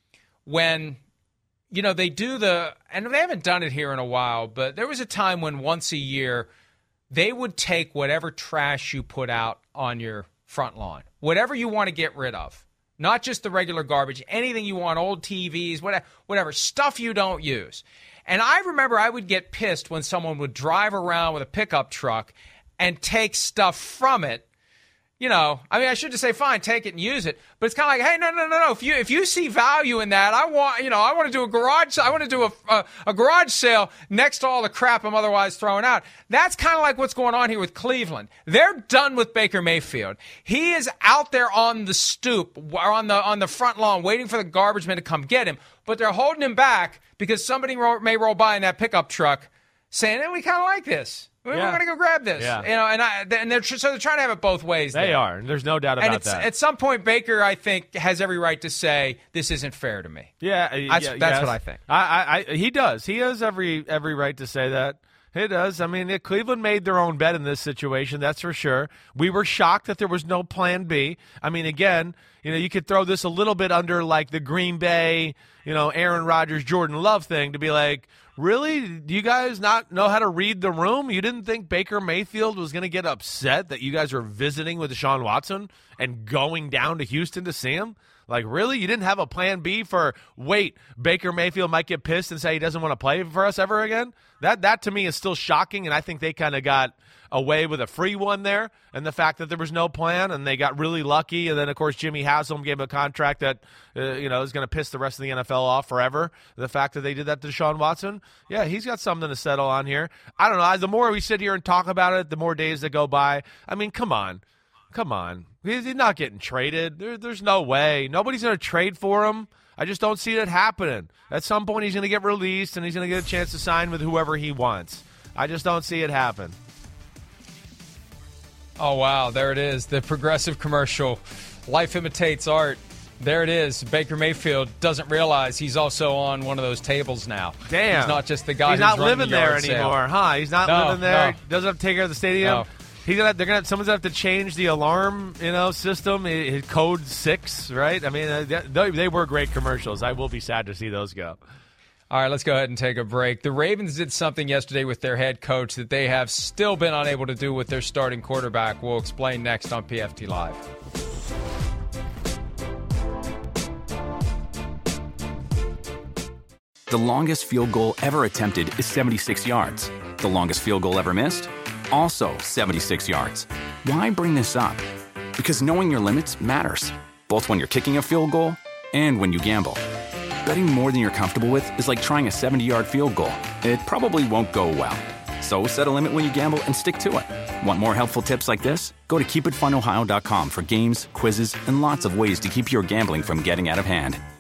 when, you know, they do the, and they haven't done it here in a while, but there was a time when once a year they would take whatever trash you put out on your front lawn, whatever you want to get rid of, not just the regular garbage, anything you want, old T Vs, whatever, whatever, stuff you don't use. And I remember I would get pissed when someone would drive around with a pickup truck and take stuff from it. You know, I mean, I should just say, fine, take it and use it. But it's kind of like, hey, no, no, no, no. If you if you see value in that, I want, you know, I want to do a garage, I want to do a, a, a garage sale next to all the crap I'm otherwise throwing out. That's kind of like what's going on here with Cleveland. They're done with Baker Mayfield. He is out there on the stoop or on the on the front lawn waiting for the garbage men to come get him. But they're holding him back because somebody ro- may roll by in that pickup truck saying, hey, we kind of like this. We're Yeah. going to go grab this, Yeah. you know, and I, and they're so they're trying to have it both ways. They there. are. There's no doubt about and it's, that. at some point, Baker, I think, has every right to say this isn't fair to me. Yeah, uh, that's, yeah, that's yes. what I think. I, I, I, he does. He has every every right to say that. He does. I mean, Cleveland made their own bet in this situation. That's for sure. We were shocked that there was no plan B. I mean, again, you know, you could throw this a little bit under like the Green Bay, you know, Aaron Rodgers, Jordan Love thing to be like, really? Do you guys not know how to read the room? You didn't think Baker Mayfield was going to get upset that you guys were visiting with Deshaun Watson and going down to Houston to see him? Like, really? You didn't have a plan B for, wait, Baker Mayfield might get pissed and say he doesn't want to play for us ever again? That, that to me, is still shocking, and I think they kind of got away with a free one there, and the fact that there was no plan, and they got really lucky, and then, of course, Jimmy Haslam gave a contract that, uh, you know, is going to piss the rest of the N F L off forever. The fact that they did that to Deshaun Watson, yeah, he's got something to settle on here. I don't know. The more we sit here and talk about it, the more days that go by. I mean, come on. Come on. He's not getting traded. There, there's no way. Nobody's going to trade for him. I just don't see it happening. At some point, he's going to get released, and he's going to get a chance to sign with whoever he wants. I just don't see it happen. Oh, wow. There it is. The Progressive commercial. Life imitates art. There it is. Baker Mayfield doesn't realize he's also on one of those tables now. Damn. He's not just the guy He's who's not running living the there yard anymore, sale. huh? He's not No, living there. no. Doesn't have to take care of the stadium. No. He's gonna. They're gonna. Someone's gonna have to change the alarm, you know, system. His code six, right? I mean, uh, they, they were great commercials. I will be sad to see those go. All right, let's go ahead and take a break. The Ravens did something yesterday with their head coach that they have still been unable to do with their starting quarterback. We'll explain next on P F T Live. The longest field goal ever attempted is seventy-six yards. The longest field goal ever missed? Also seventy-six yards. Why bring this up? Because knowing your limits matters, both when you're kicking a field goal and when you gamble. Betting more than you're comfortable with is like trying a seventy-yard field goal. It probably won't go well. So set a limit when you gamble and stick to it. Want more helpful tips like this? Go to keep it fun ohio dot com for games, quizzes, and lots of ways to keep your gambling from getting out of hand.